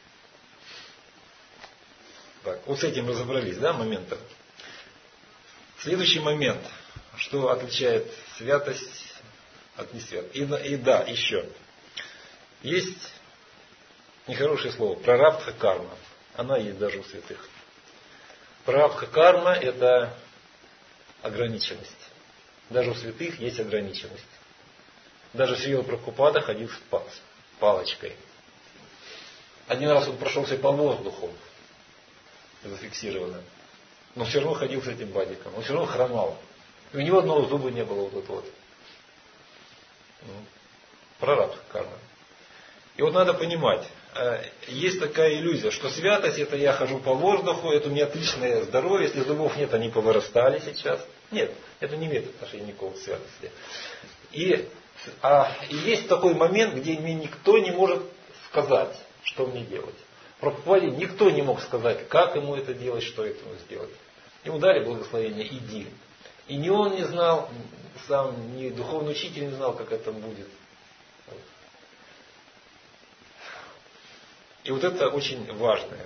Так, вот с этим разобрались, да, моментом. Следующий момент, что отличает святость от несвятости. И да, еще. Есть нехорошее слово, прарабдха карма. Она есть даже у святых. Прарабдха карма это ограниченность. Даже у святых есть ограниченность. Даже Шрила Прабхупада ходил с палочкой. Один раз он прошелся по воздуху, зафиксировано. Но все равно ходил с этим бадиком. Он все равно хромал. И у него одного зуба не было вот тут вот. Прарабдха карма. И вот надо понимать, есть такая иллюзия, что святость это я хожу по воздуху, это у меня отличное здоровье, если зубов нет, они повырастали сейчас. Нет, это не имеет отношения никакого к святости. И есть такой момент, где мне никто не может сказать, что мне делать. Прабхупаде никто не мог сказать, как ему это делать, что ему сделать. Ему дали благословение, иди. И ни он не знал, сам ни духовный учитель не знал, как это будет. И вот это очень важное.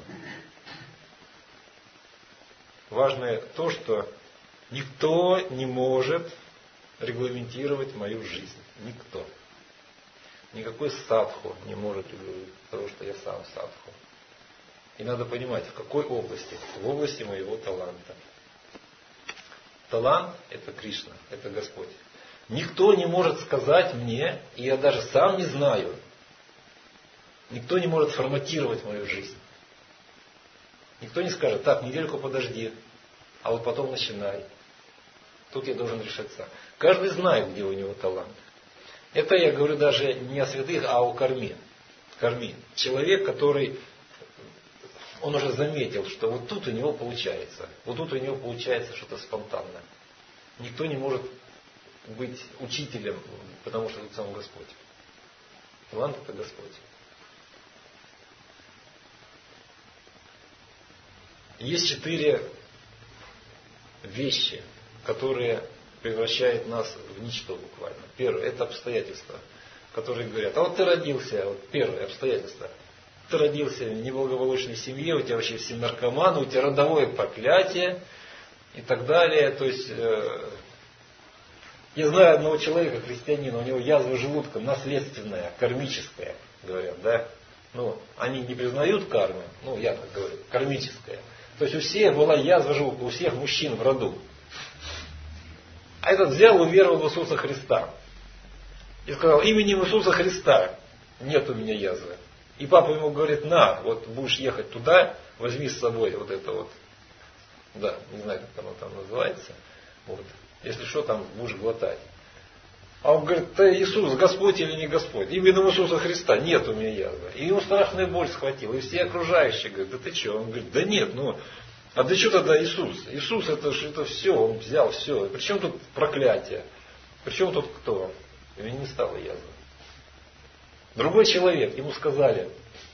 Важное то, что никто не может регламентировать мою жизнь. Никто. Никакой садху не может регулировать того, что я сам садху. И надо понимать, в какой области? В области моего таланта. Талант – это Кришна, это Господь. Никто не может сказать мне, и я даже сам не знаю, никто не может форматировать мою жизнь. Никто не скажет, так, недельку подожди, а вот потом начинай. Тут я должен решиться. Каждый знает, где у него талант. Это я говорю даже не о святых, а о карме. Человек, который, он уже заметил, что вот тут у него получается. Вот тут у него получается что-то спонтанное. Никто не может быть учителем, потому что это сам Господь. Талант это Господь. Есть 4 вещи, которые превращают нас в ничто буквально. Первое – это обстоятельства, которые говорят, а вот ты родился, вот первое обстоятельство. Ты родился в неблагополучной семье, у тебя вообще все наркоманы, у тебя родовое проклятие и так далее. То есть, я знаю одного человека, христианина, у него язва желудка наследственная, кармическая, говорят, да. Ну, они не признают кармы, ну, я так говорю, кармическая. То есть у всех была язва желудка, у всех мужчин в роду. А этот взял и уверовал в Иисуса Христа. И сказал: именем Иисуса Христа нет у меня язвы. И папа ему говорит: на, вот будешь ехать туда, возьми с собой вот это вот. Да, не знаю, как оно там называется. Вот. Если что, там будешь глотать. А он говорит: да Иисус, Господь или не Господь? Именем Иисуса Христа нет у меня язвы. И ему страшная боль схватила. И все окружающие говорят: да ты что? Он говорит: да нет, ну, а для чего тогда Иисус? Иисус это все, Он взял все. Причем тут проклятие? Причем тут кто? И у него не стало язвы. Другой человек, ему сказали,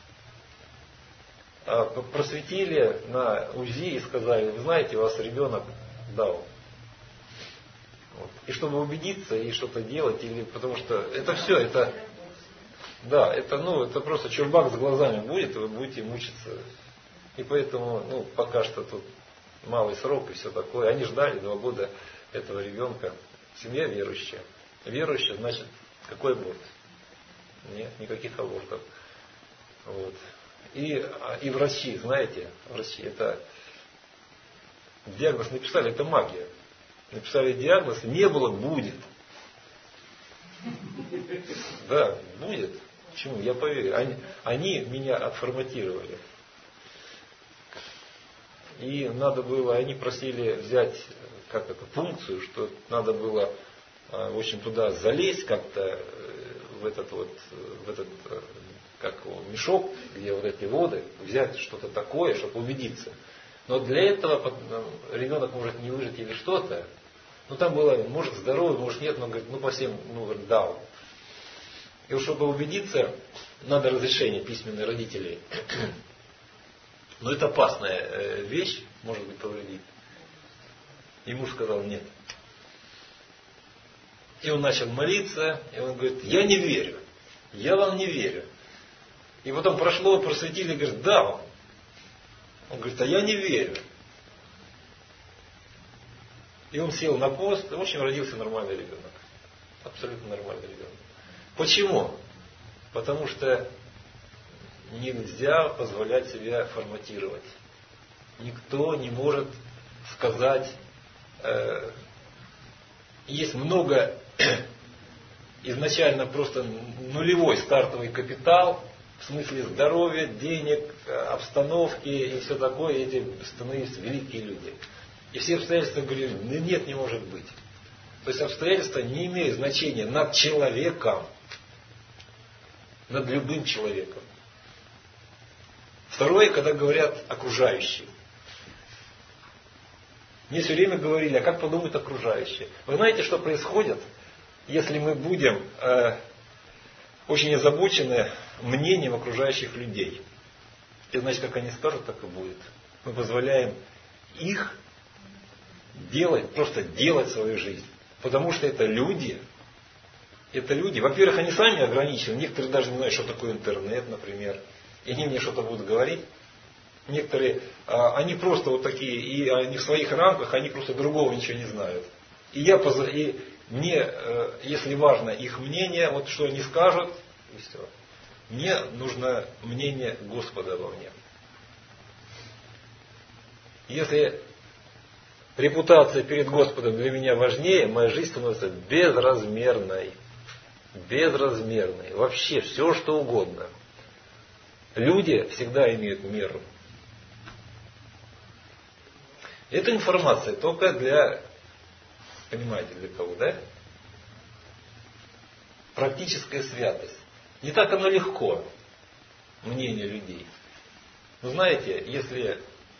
просветили на УЗИ и сказали: вы знаете, у вас ребенок Даун. Вот. И чтобы убедиться и что-то делать, или потому что это все, это, да, это просто чурбак с глазами будет, и вы будете мучиться. И поэтому, пока что тут малый срок и все такое. Они ждали 2 года этого ребенка. Семья верующая. Верующая, значит, какой аборт? Нет, никаких абортов. Вот. И врачи, знаете, врачи, это диагноз написали, это магия. Написали диагноз, не было, будет. Да, будет. Почему? Я поверю. Они меня отформатировали. И надо было, они просили взять, функцию, что надо было, в общем, туда залезть как-то, в этот мешок, где вот эти воды, взять что-то такое, чтобы убедиться. Но для этого ребенок может не выжить или что-то. Там было, может, здоровый, может, нет, но говорит, по всем, дал. И чтобы убедиться, надо разрешение письменное родителей. Но это опасная вещь, может быть, повредить. И муж сказал: нет. И он начал молиться, и он говорит: я не верю, я вам не верю. И потом просветили, говорит: да. Он говорит: а я не верю. И он сел на пост, и, в общем, родился нормальный ребенок. Абсолютно нормальный ребенок. Почему? Потому что нельзя позволять себя форматировать. Никто не может сказать, есть много изначально просто нулевой стартовый капитал, в смысле здоровья, денег, обстановки и все такое, эти становятся великие люди. И все обстоятельства говорили: нет, не может быть. То есть обстоятельства не имеют значения над человеком, над любым человеком. Второе, когда говорят окружающие. Мне все время говорили: а как подумают окружающие? Вы знаете, что происходит, если мы будем очень озабочены мнением окружающих людей? И значит, как они скажут, так и будет. Мы позволяем их просто делать свою жизнь. Потому что это люди. Во-первых, они сами ограничены. Некоторые даже не знают, что такое интернет, например. И они мне что-то будут говорить. Некоторые, они просто вот такие, и они в своих рамках, они просто другого ничего не знают. И мне, если важно их мнение, вот что они скажут, и все. Мне нужно мнение Господа во мне. Если репутация перед Господом для меня важнее, моя жизнь становится безразмерной. Безразмерной. Вообще все, что угодно. Люди всегда имеют меру. Эта информация только для, понимаете, для кого, да? Практическая святость. Не так оно легко, мнение людей. Вы знаете, если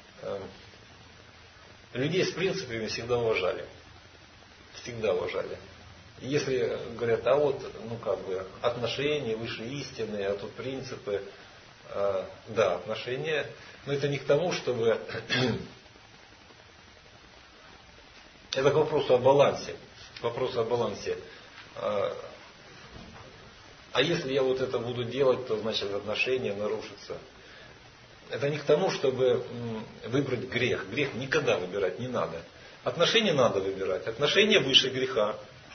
людей с принципами всегда уважали. Всегда уважали. Если говорят: а вот, отношения выше истины, а тут принципы. Да, отношения. Но это не к тому, чтобы... Это к вопросу о балансе. А если я вот это буду делать, то значит отношения нарушатся. Это не к тому, чтобы выбрать грех. Грех никогда выбирать не надо. Отношения надо выбирать. Отношения выше греха.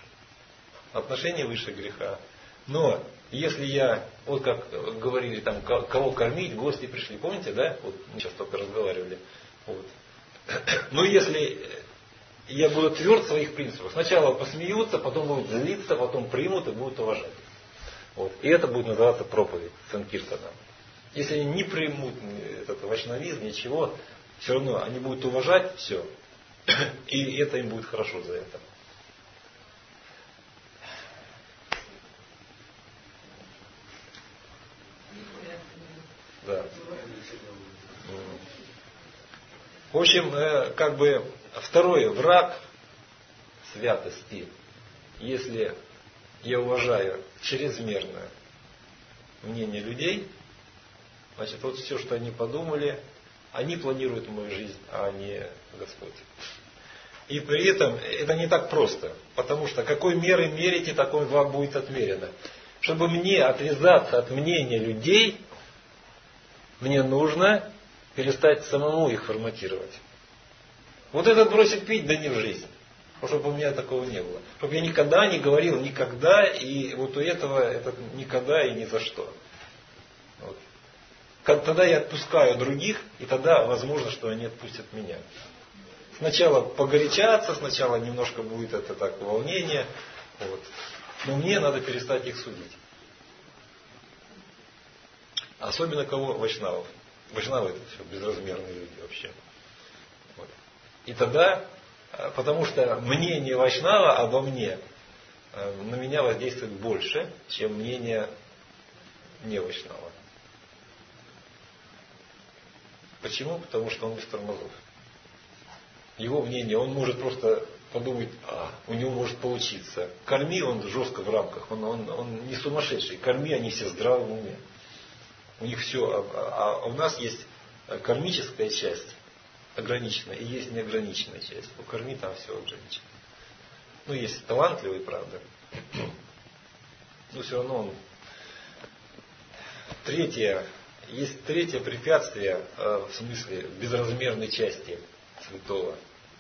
Но если я, вот как говорили, там, кого кормить, гости пришли. Помните, да? Вот мы сейчас только разговаривали. Вот. Но если И я буду тверд в своих принципах. Сначала посмеются, потом будут злиться, потом примут и будут уважать. Вот. И это будет называться проповедь Санкиртана. Если они не примут этот вайшнавизм, ничего, все равно они будут уважать все. И это им будет хорошо за это. Да. В общем, как бы второй враг святости, если я уважаю чрезмерное мнение людей, значит, вот все, что они подумали, они планируют мою жизнь, а не Господь. И при этом это не так просто, потому что какой мерой мерите, такой вам будет отмерено. Чтобы мне отвязаться от мнения людей, мне нужно перестать самому их форматировать. Вот этот бросит пить, да не в жизнь. Чтобы у меня такого не было. Чтобы я никогда не говорил никогда, и вот у этого это никогда и ни за что. Вот. Тогда я отпускаю других, и тогда возможно, что они отпустят меня. Сначала погорячаться, сначала немножко будет это так волнение. Вот. Но мне надо перестать их судить. Особенно кого? Вайшнавов. Вайшнавы это все безразмерные люди вообще. Вот. И тогда, потому что мнение Вайшнава обо мне на меня воздействует больше, чем мнение не Вайшнава. Почему? Потому что он без тормозов. Его мнение, он может просто подумать, у него может получиться. Корми, он жестко в рамках, он не сумасшедший. Корми, они все в здравом уме. У них все, а у нас есть кармическая часть ограниченная, и есть неограниченная часть. У корми там все ограничено. Ну, есть талантливый, правда. Но все равно он... Есть третье препятствие, в смысле безразмерной части святого.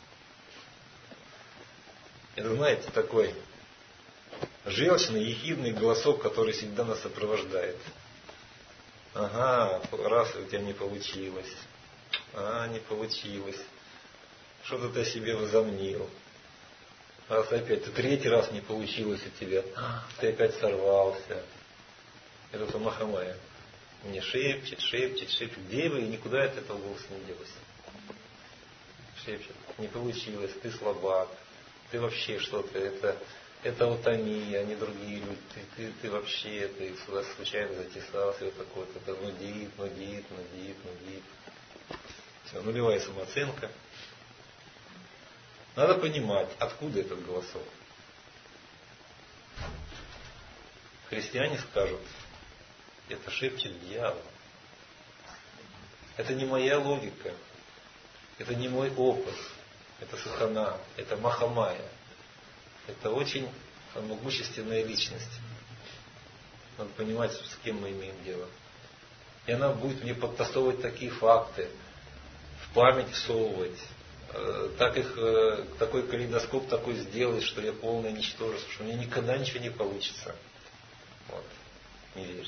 Это, знаете, такой желчный, ехидный голосок, который всегда нас сопровождает. Ага, раз у тебя не получилось. Не получилось. Что-то ты о себе возомнил. Раз опять, третий раз не получилось у тебя. Ты опять сорвался. Это Махамая. Мне шепчет. Где вы? И никуда от этого голоса не делась. Шепчет. Не получилось, ты слабак. Ты вообще что-то, это вот они, а не другие люди. Ты вообще, ты сюда случайно затесался, вот такой, это нудит. Все, нулевая самооценка. Надо понимать, откуда этот голосок. Христиане скажут, это шепчет дьявол. Это не моя логика. Это не мой опыт. Это сатана. Это Махамая. Это очень могущественная личность. Надо понимать, с кем мы имеем дело. И она будет мне подтасовывать такие факты, в память всовывать, такой калейдоскоп такой сделать, что я полное ничтожество, что у меня никогда ничего не получится. Вот. Не верьте.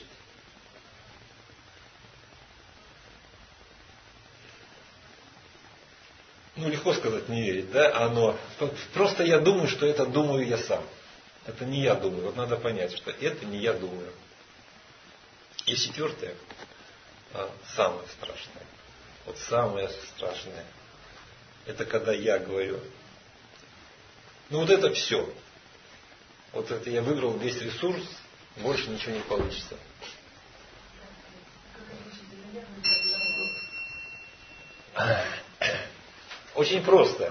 Легко сказать не верить, да? Просто я думаю, что это думаю я сам. Это не я думаю. Вот надо понять, что это не я думаю. И четвертое, самое страшное. Вот самое страшное. Это когда я говорю, вот это все. Вот это я выиграл весь ресурс, больше ничего не получится. Очень просто.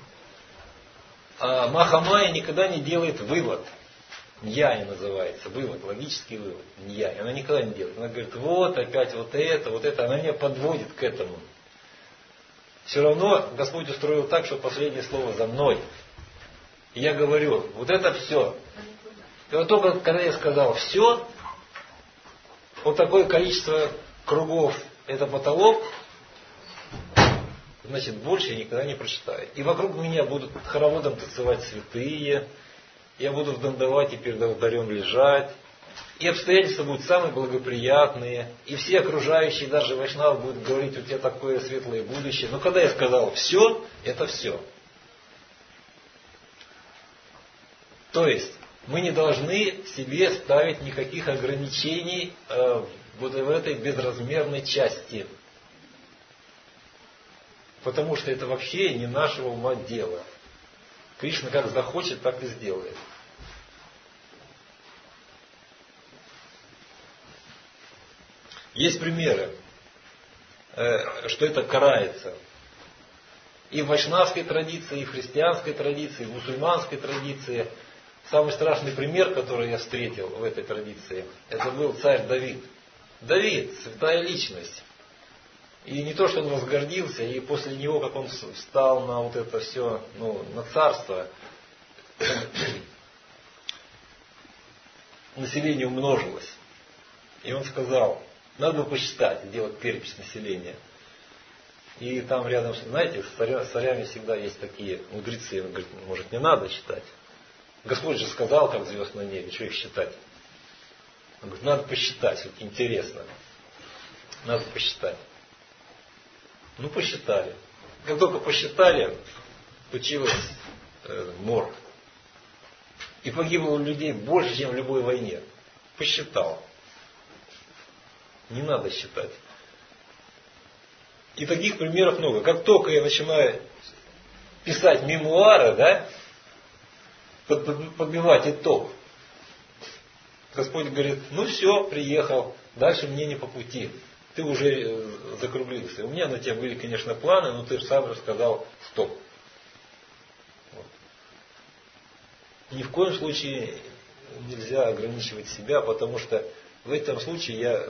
Махамая никогда не делает вывод. Ньяя называется. Вывод, логический вывод. Ньяя. Она никогда не делает. Она говорит, вот опять вот это. Она меня подводит к этому. Все равно Господь устроил так, что последнее слово за мной. И я говорю, вот это все. И вот только когда я сказал все, вот такое количество кругов, это потолок, значит, больше я никогда не прочитаю. И вокруг меня будут хороводом танцевать святые, я буду в Дандавате перед алтарем лежать, и обстоятельства будут самые благоприятные, и все окружающие, даже вайшнавы, будут говорить, у тебя такое светлое будущее. Но когда я сказал все, это все. То есть мы не должны себе ставить никаких ограничений вот в этой безразмерной части. Потому что это вообще не нашего ума дело. Кришна как захочет, так и сделает. Есть примеры, что это карается. И в вайшнавской традиции, и в христианской традиции, и в мусульманской традиции. Самый страшный пример, который я встретил в этой традиции, это был царь Давид. Давид, святая личность. И не то, что он возгордился, и после него, как он встал на вот это все, на царство, население умножилось. И он сказал, надо бы посчитать, сделать перепись населения. И там рядом, знаете, с царями всегда есть такие мудрецы. Он говорит, может, не надо считать. Господь же сказал, как звезд на небе, что их считать? Он говорит, надо посчитать, вот интересно. Надо посчитать. Посчитали. Как только посчитали, случилось мор. И погибло у людей больше, чем в любой войне. Посчитал. Не надо считать. И таких примеров много. Как только я начинаю писать мемуары, да, подбивать итог, Господь говорит, все, приехал, дальше мне не по пути. Ты уже закруглился. У меня на тебя были, конечно, планы, но ты же сам рассказал, стоп. Вот. Ни в коем случае нельзя ограничивать себя, потому что в этом случае я,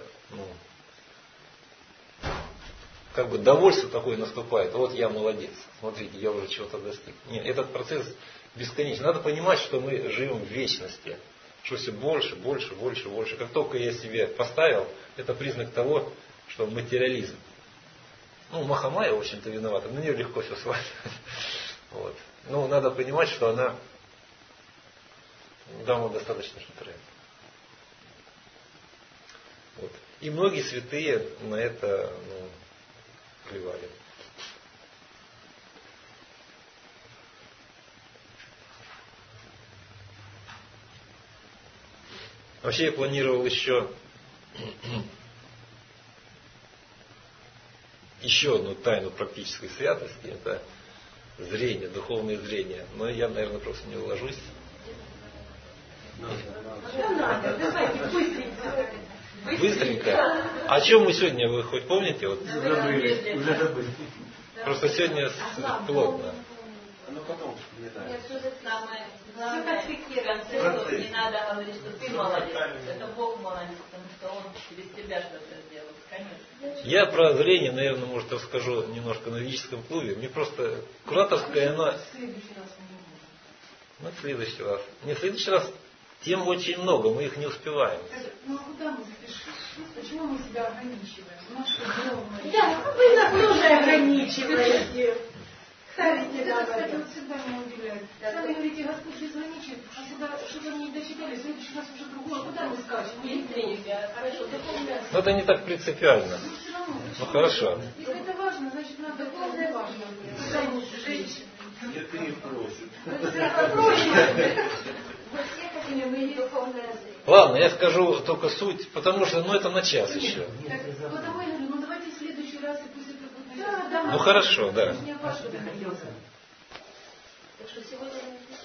довольство такое наступает. Вот я молодец. Смотрите, я уже чего-то достиг. Нет, этот процесс бесконечный. Надо понимать, что мы живем в вечности. Что все больше, больше, больше, больше. Как только я себе поставил, это признак того, что материализм. Махамая, в общем-то, виновата. На нее легко все сваливать. Вот. Надо понимать, что она дама достаточно хитрая. Вот. И многие святые на это плевали. Вообще я планировал еще одну тайну практической святости, это зрение, духовное зрение. Но я, наверное, просто не уложусь. Быстренько. О чем мы сегодня, вы хоть помните? Вот? Забыли. Просто сегодня плотно. Главное, не надо говорить, что ты молодец. Это Бог молодец, потому что Он через тебя что-то сделал. Конечно. Я про зрение, наверное, может, расскажу немножко на ведическом клубе. Мне просто кураторская, она... В следующий раз мы не можем. В следующий раз. Не в следующий раз тем очень много, мы их не успеваем. А куда мы запишем? Почему мы себя ограничиваем? У нас что, дома? Да, вы нас тоже ограничиваете. Это вот всегда меня удивляет. Сами говорите, Господь безграничен, а сюда что-то не дочитали, в следующий раз уже другое. Куда мы скачем? Интрига. Хорошо, духовное. Но это не так принципиально. Все равно. Хорошо. Если это важно, значит надо духовное важно. Когда женщина. Это и просит. Это просит. Мы все хотели, мы ее духовное зрение. Ладно, я скажу только суть, потому что это на час еще. Потому я говорю, давайте в следующий раз, и пусть это будет. Ну хорошо, да. Не опасно. Так что сегодня...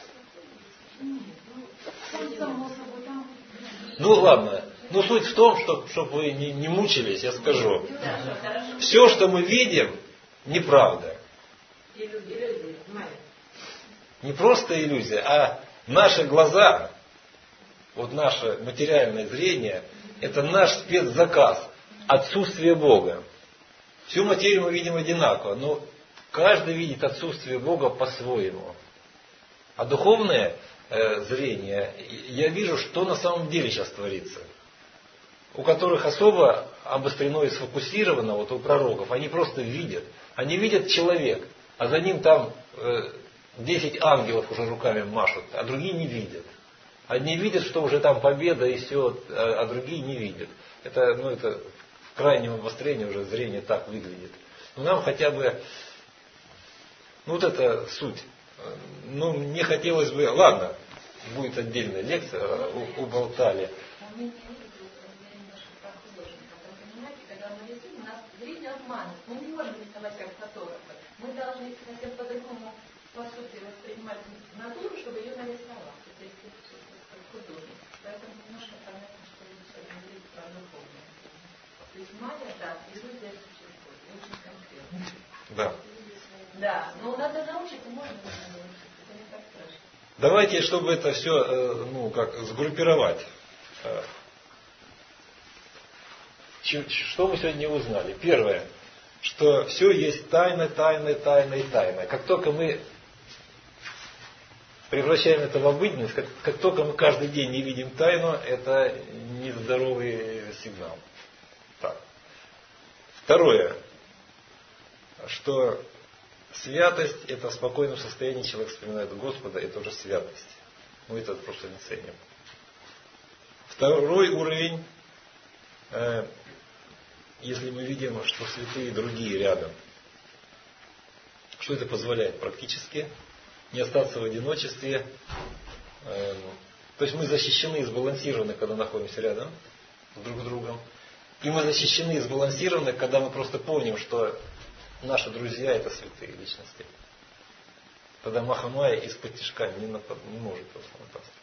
Там само собой, там... Ладно. Суть в том, чтобы вы не мучились, я скажу. Хорошо, хорошо. Все, что мы видим, неправда. Иллюзия. Не просто иллюзия, а наши глаза, вот наше материальное зрение, это наш спецзаказ, отсутствие Бога. Всю материю мы видим одинаково, но каждый видит отсутствие Бога по-своему. А духовное зрение, я вижу, что на самом деле сейчас творится. У которых особо обострено и сфокусировано, вот у пророков, они просто видят. Они видят человек, а за ним там 10 ангелов уже руками машут, а другие не видят. Одни видят, что уже там победа и все, а другие не видят. Это в крайнем обострении уже зрение так выглядит. Но нам хотя бы, вот это суть. Мне хотелось бы, ладно, будет отдельная лекция, уболтали. Когда мы рисуем, у нас зритель обманут. Мы не можем рисовать как фотографы. Мы должны совсем по-другому, по сути, воспринимать натуру, чтобы ее нарисовать. Это как художник. Поэтому немножко понятно, что вы сегодня говорите про духовное. То есть магия, да, иллюзия существует. Очень конкретно. Да. Да, но надо научиться, можно научиться. Это не так страшно. Давайте, чтобы это все, сгруппировать. Что мы сегодня узнали? Первое, что все есть тайна, тайна, тайна и тайна. Как только мы превращаем это в обыденность, как только мы каждый день не видим тайну, это нездоровый сигнал. Так. Второе, что святость – это в спокойном состоянии человек вспоминает Господа, это уже святость. Мы это просто не ценим. Второй уровень, если мы видим, что святые другие рядом, что это позволяет практически не остаться в одиночестве. То есть мы защищены и сбалансированы, когда находимся рядом друг с другом. И мы защищены и сбалансированы, когда мы просто помним, что наши друзья – это святые личности. Тогда Махамая из-под тишка не может просто напасть.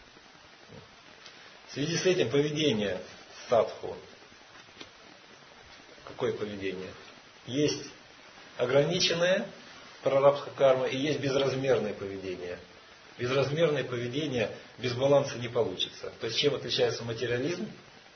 В связи с этим поведение садху. Какое поведение? Есть ограниченное прарабдха карма и есть безразмерное поведение. Безразмерное поведение без баланса не получится. То есть чем отличается материализм?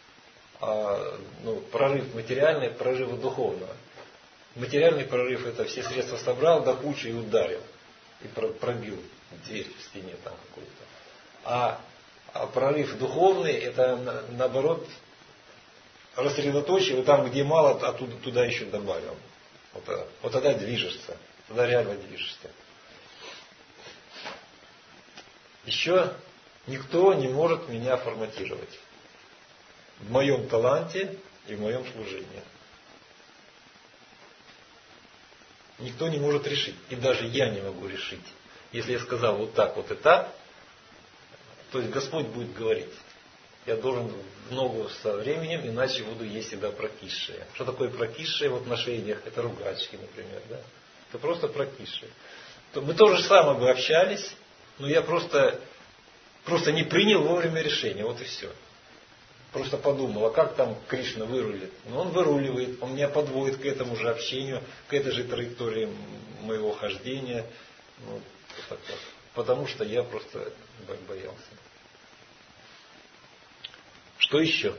Прорыв материальный от прорыва духовного. Материальный прорыв — это все средства собрал до кучи и ударил. И пробил дверь в стене там какую-то. А прорыв духовный — это наоборот рассредоточил, и там, где мало, оттуда туда еще добавил. Вот тогда движешься. Тогда реально движешься. Еще никто не может меня форматировать. В моем таланте и в моем служении. Никто не может решить. И даже я не могу решить. Если я сказал вот так вот и так, то есть Господь будет говорить. Я должен в ногу со временем, иначе буду есть всегда прокисшее. Что такое прокисшее в отношениях? Это ругачки, например. Да? Это просто прокисшее. Мы тоже самое бы общались, но я просто не принял вовремя решение. Вот и все. Просто подумал, а как там Кришна вырулит? Он выруливает, он меня подводит к этому же общению, к этой же траектории моего хождения. Потому что я просто боялся. Что еще?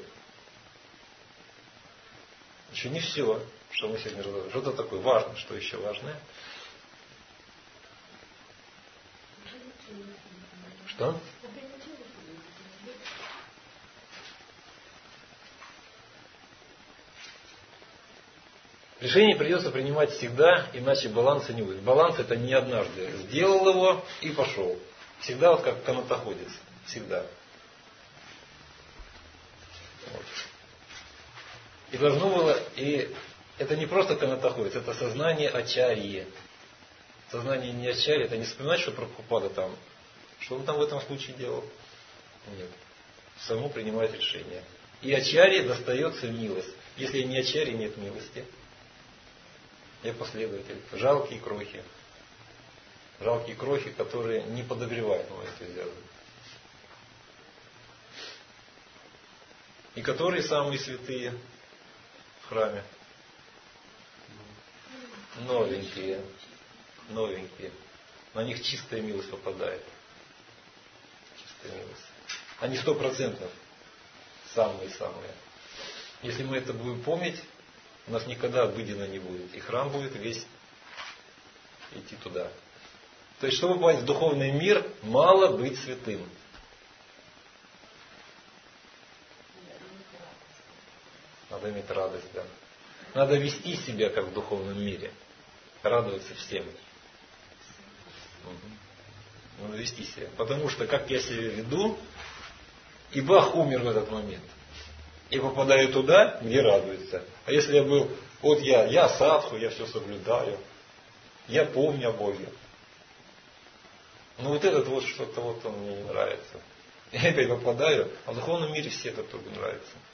Еще не все, что мы сегодня разговариваем. Что-то такое важное, что еще важное? Что? Решение придется принимать всегда, иначе баланса не будет. Баланс — это не однажды. Сделал его и пошел. Всегда вот как канатоходец. Всегда. Вот. И должно было, и это не просто канатоходец, это сознание ачарьи. Сознание не ачарьи, это не вспоминать, что Прабхупада там, что он там в этом случае делал. Нет. Само принимает решение. И ачарье достается милость. Если не ачарье, нет милости. Я последователь. Жалкие крохи. Жалкие крохи, которые не подогревают мой энтузиазм. И которые самые святые в храме? Новенькие. Новенькие. На них чистая милость попадает. Чистая милость. Они 100% самые-самые. Если мы это будем помнить, у нас никогда обыденно не будет. И храм будет весь идти туда. То есть, чтобы попасть в духовный мир, мало быть святым. Надо иметь радость, да. Надо вести себя, как в духовном мире. Радоваться всем. Надо вести себя. Потому что, как я себя веду, и Бах умер в этот момент. И попадаю туда, где радуется. А если я был, вот я садху, я все соблюдаю, я помню о Боге. Ну вот этот вот что-то вот он мне не нравится. Я опять попадаю, а в духовном мире все это только нравится.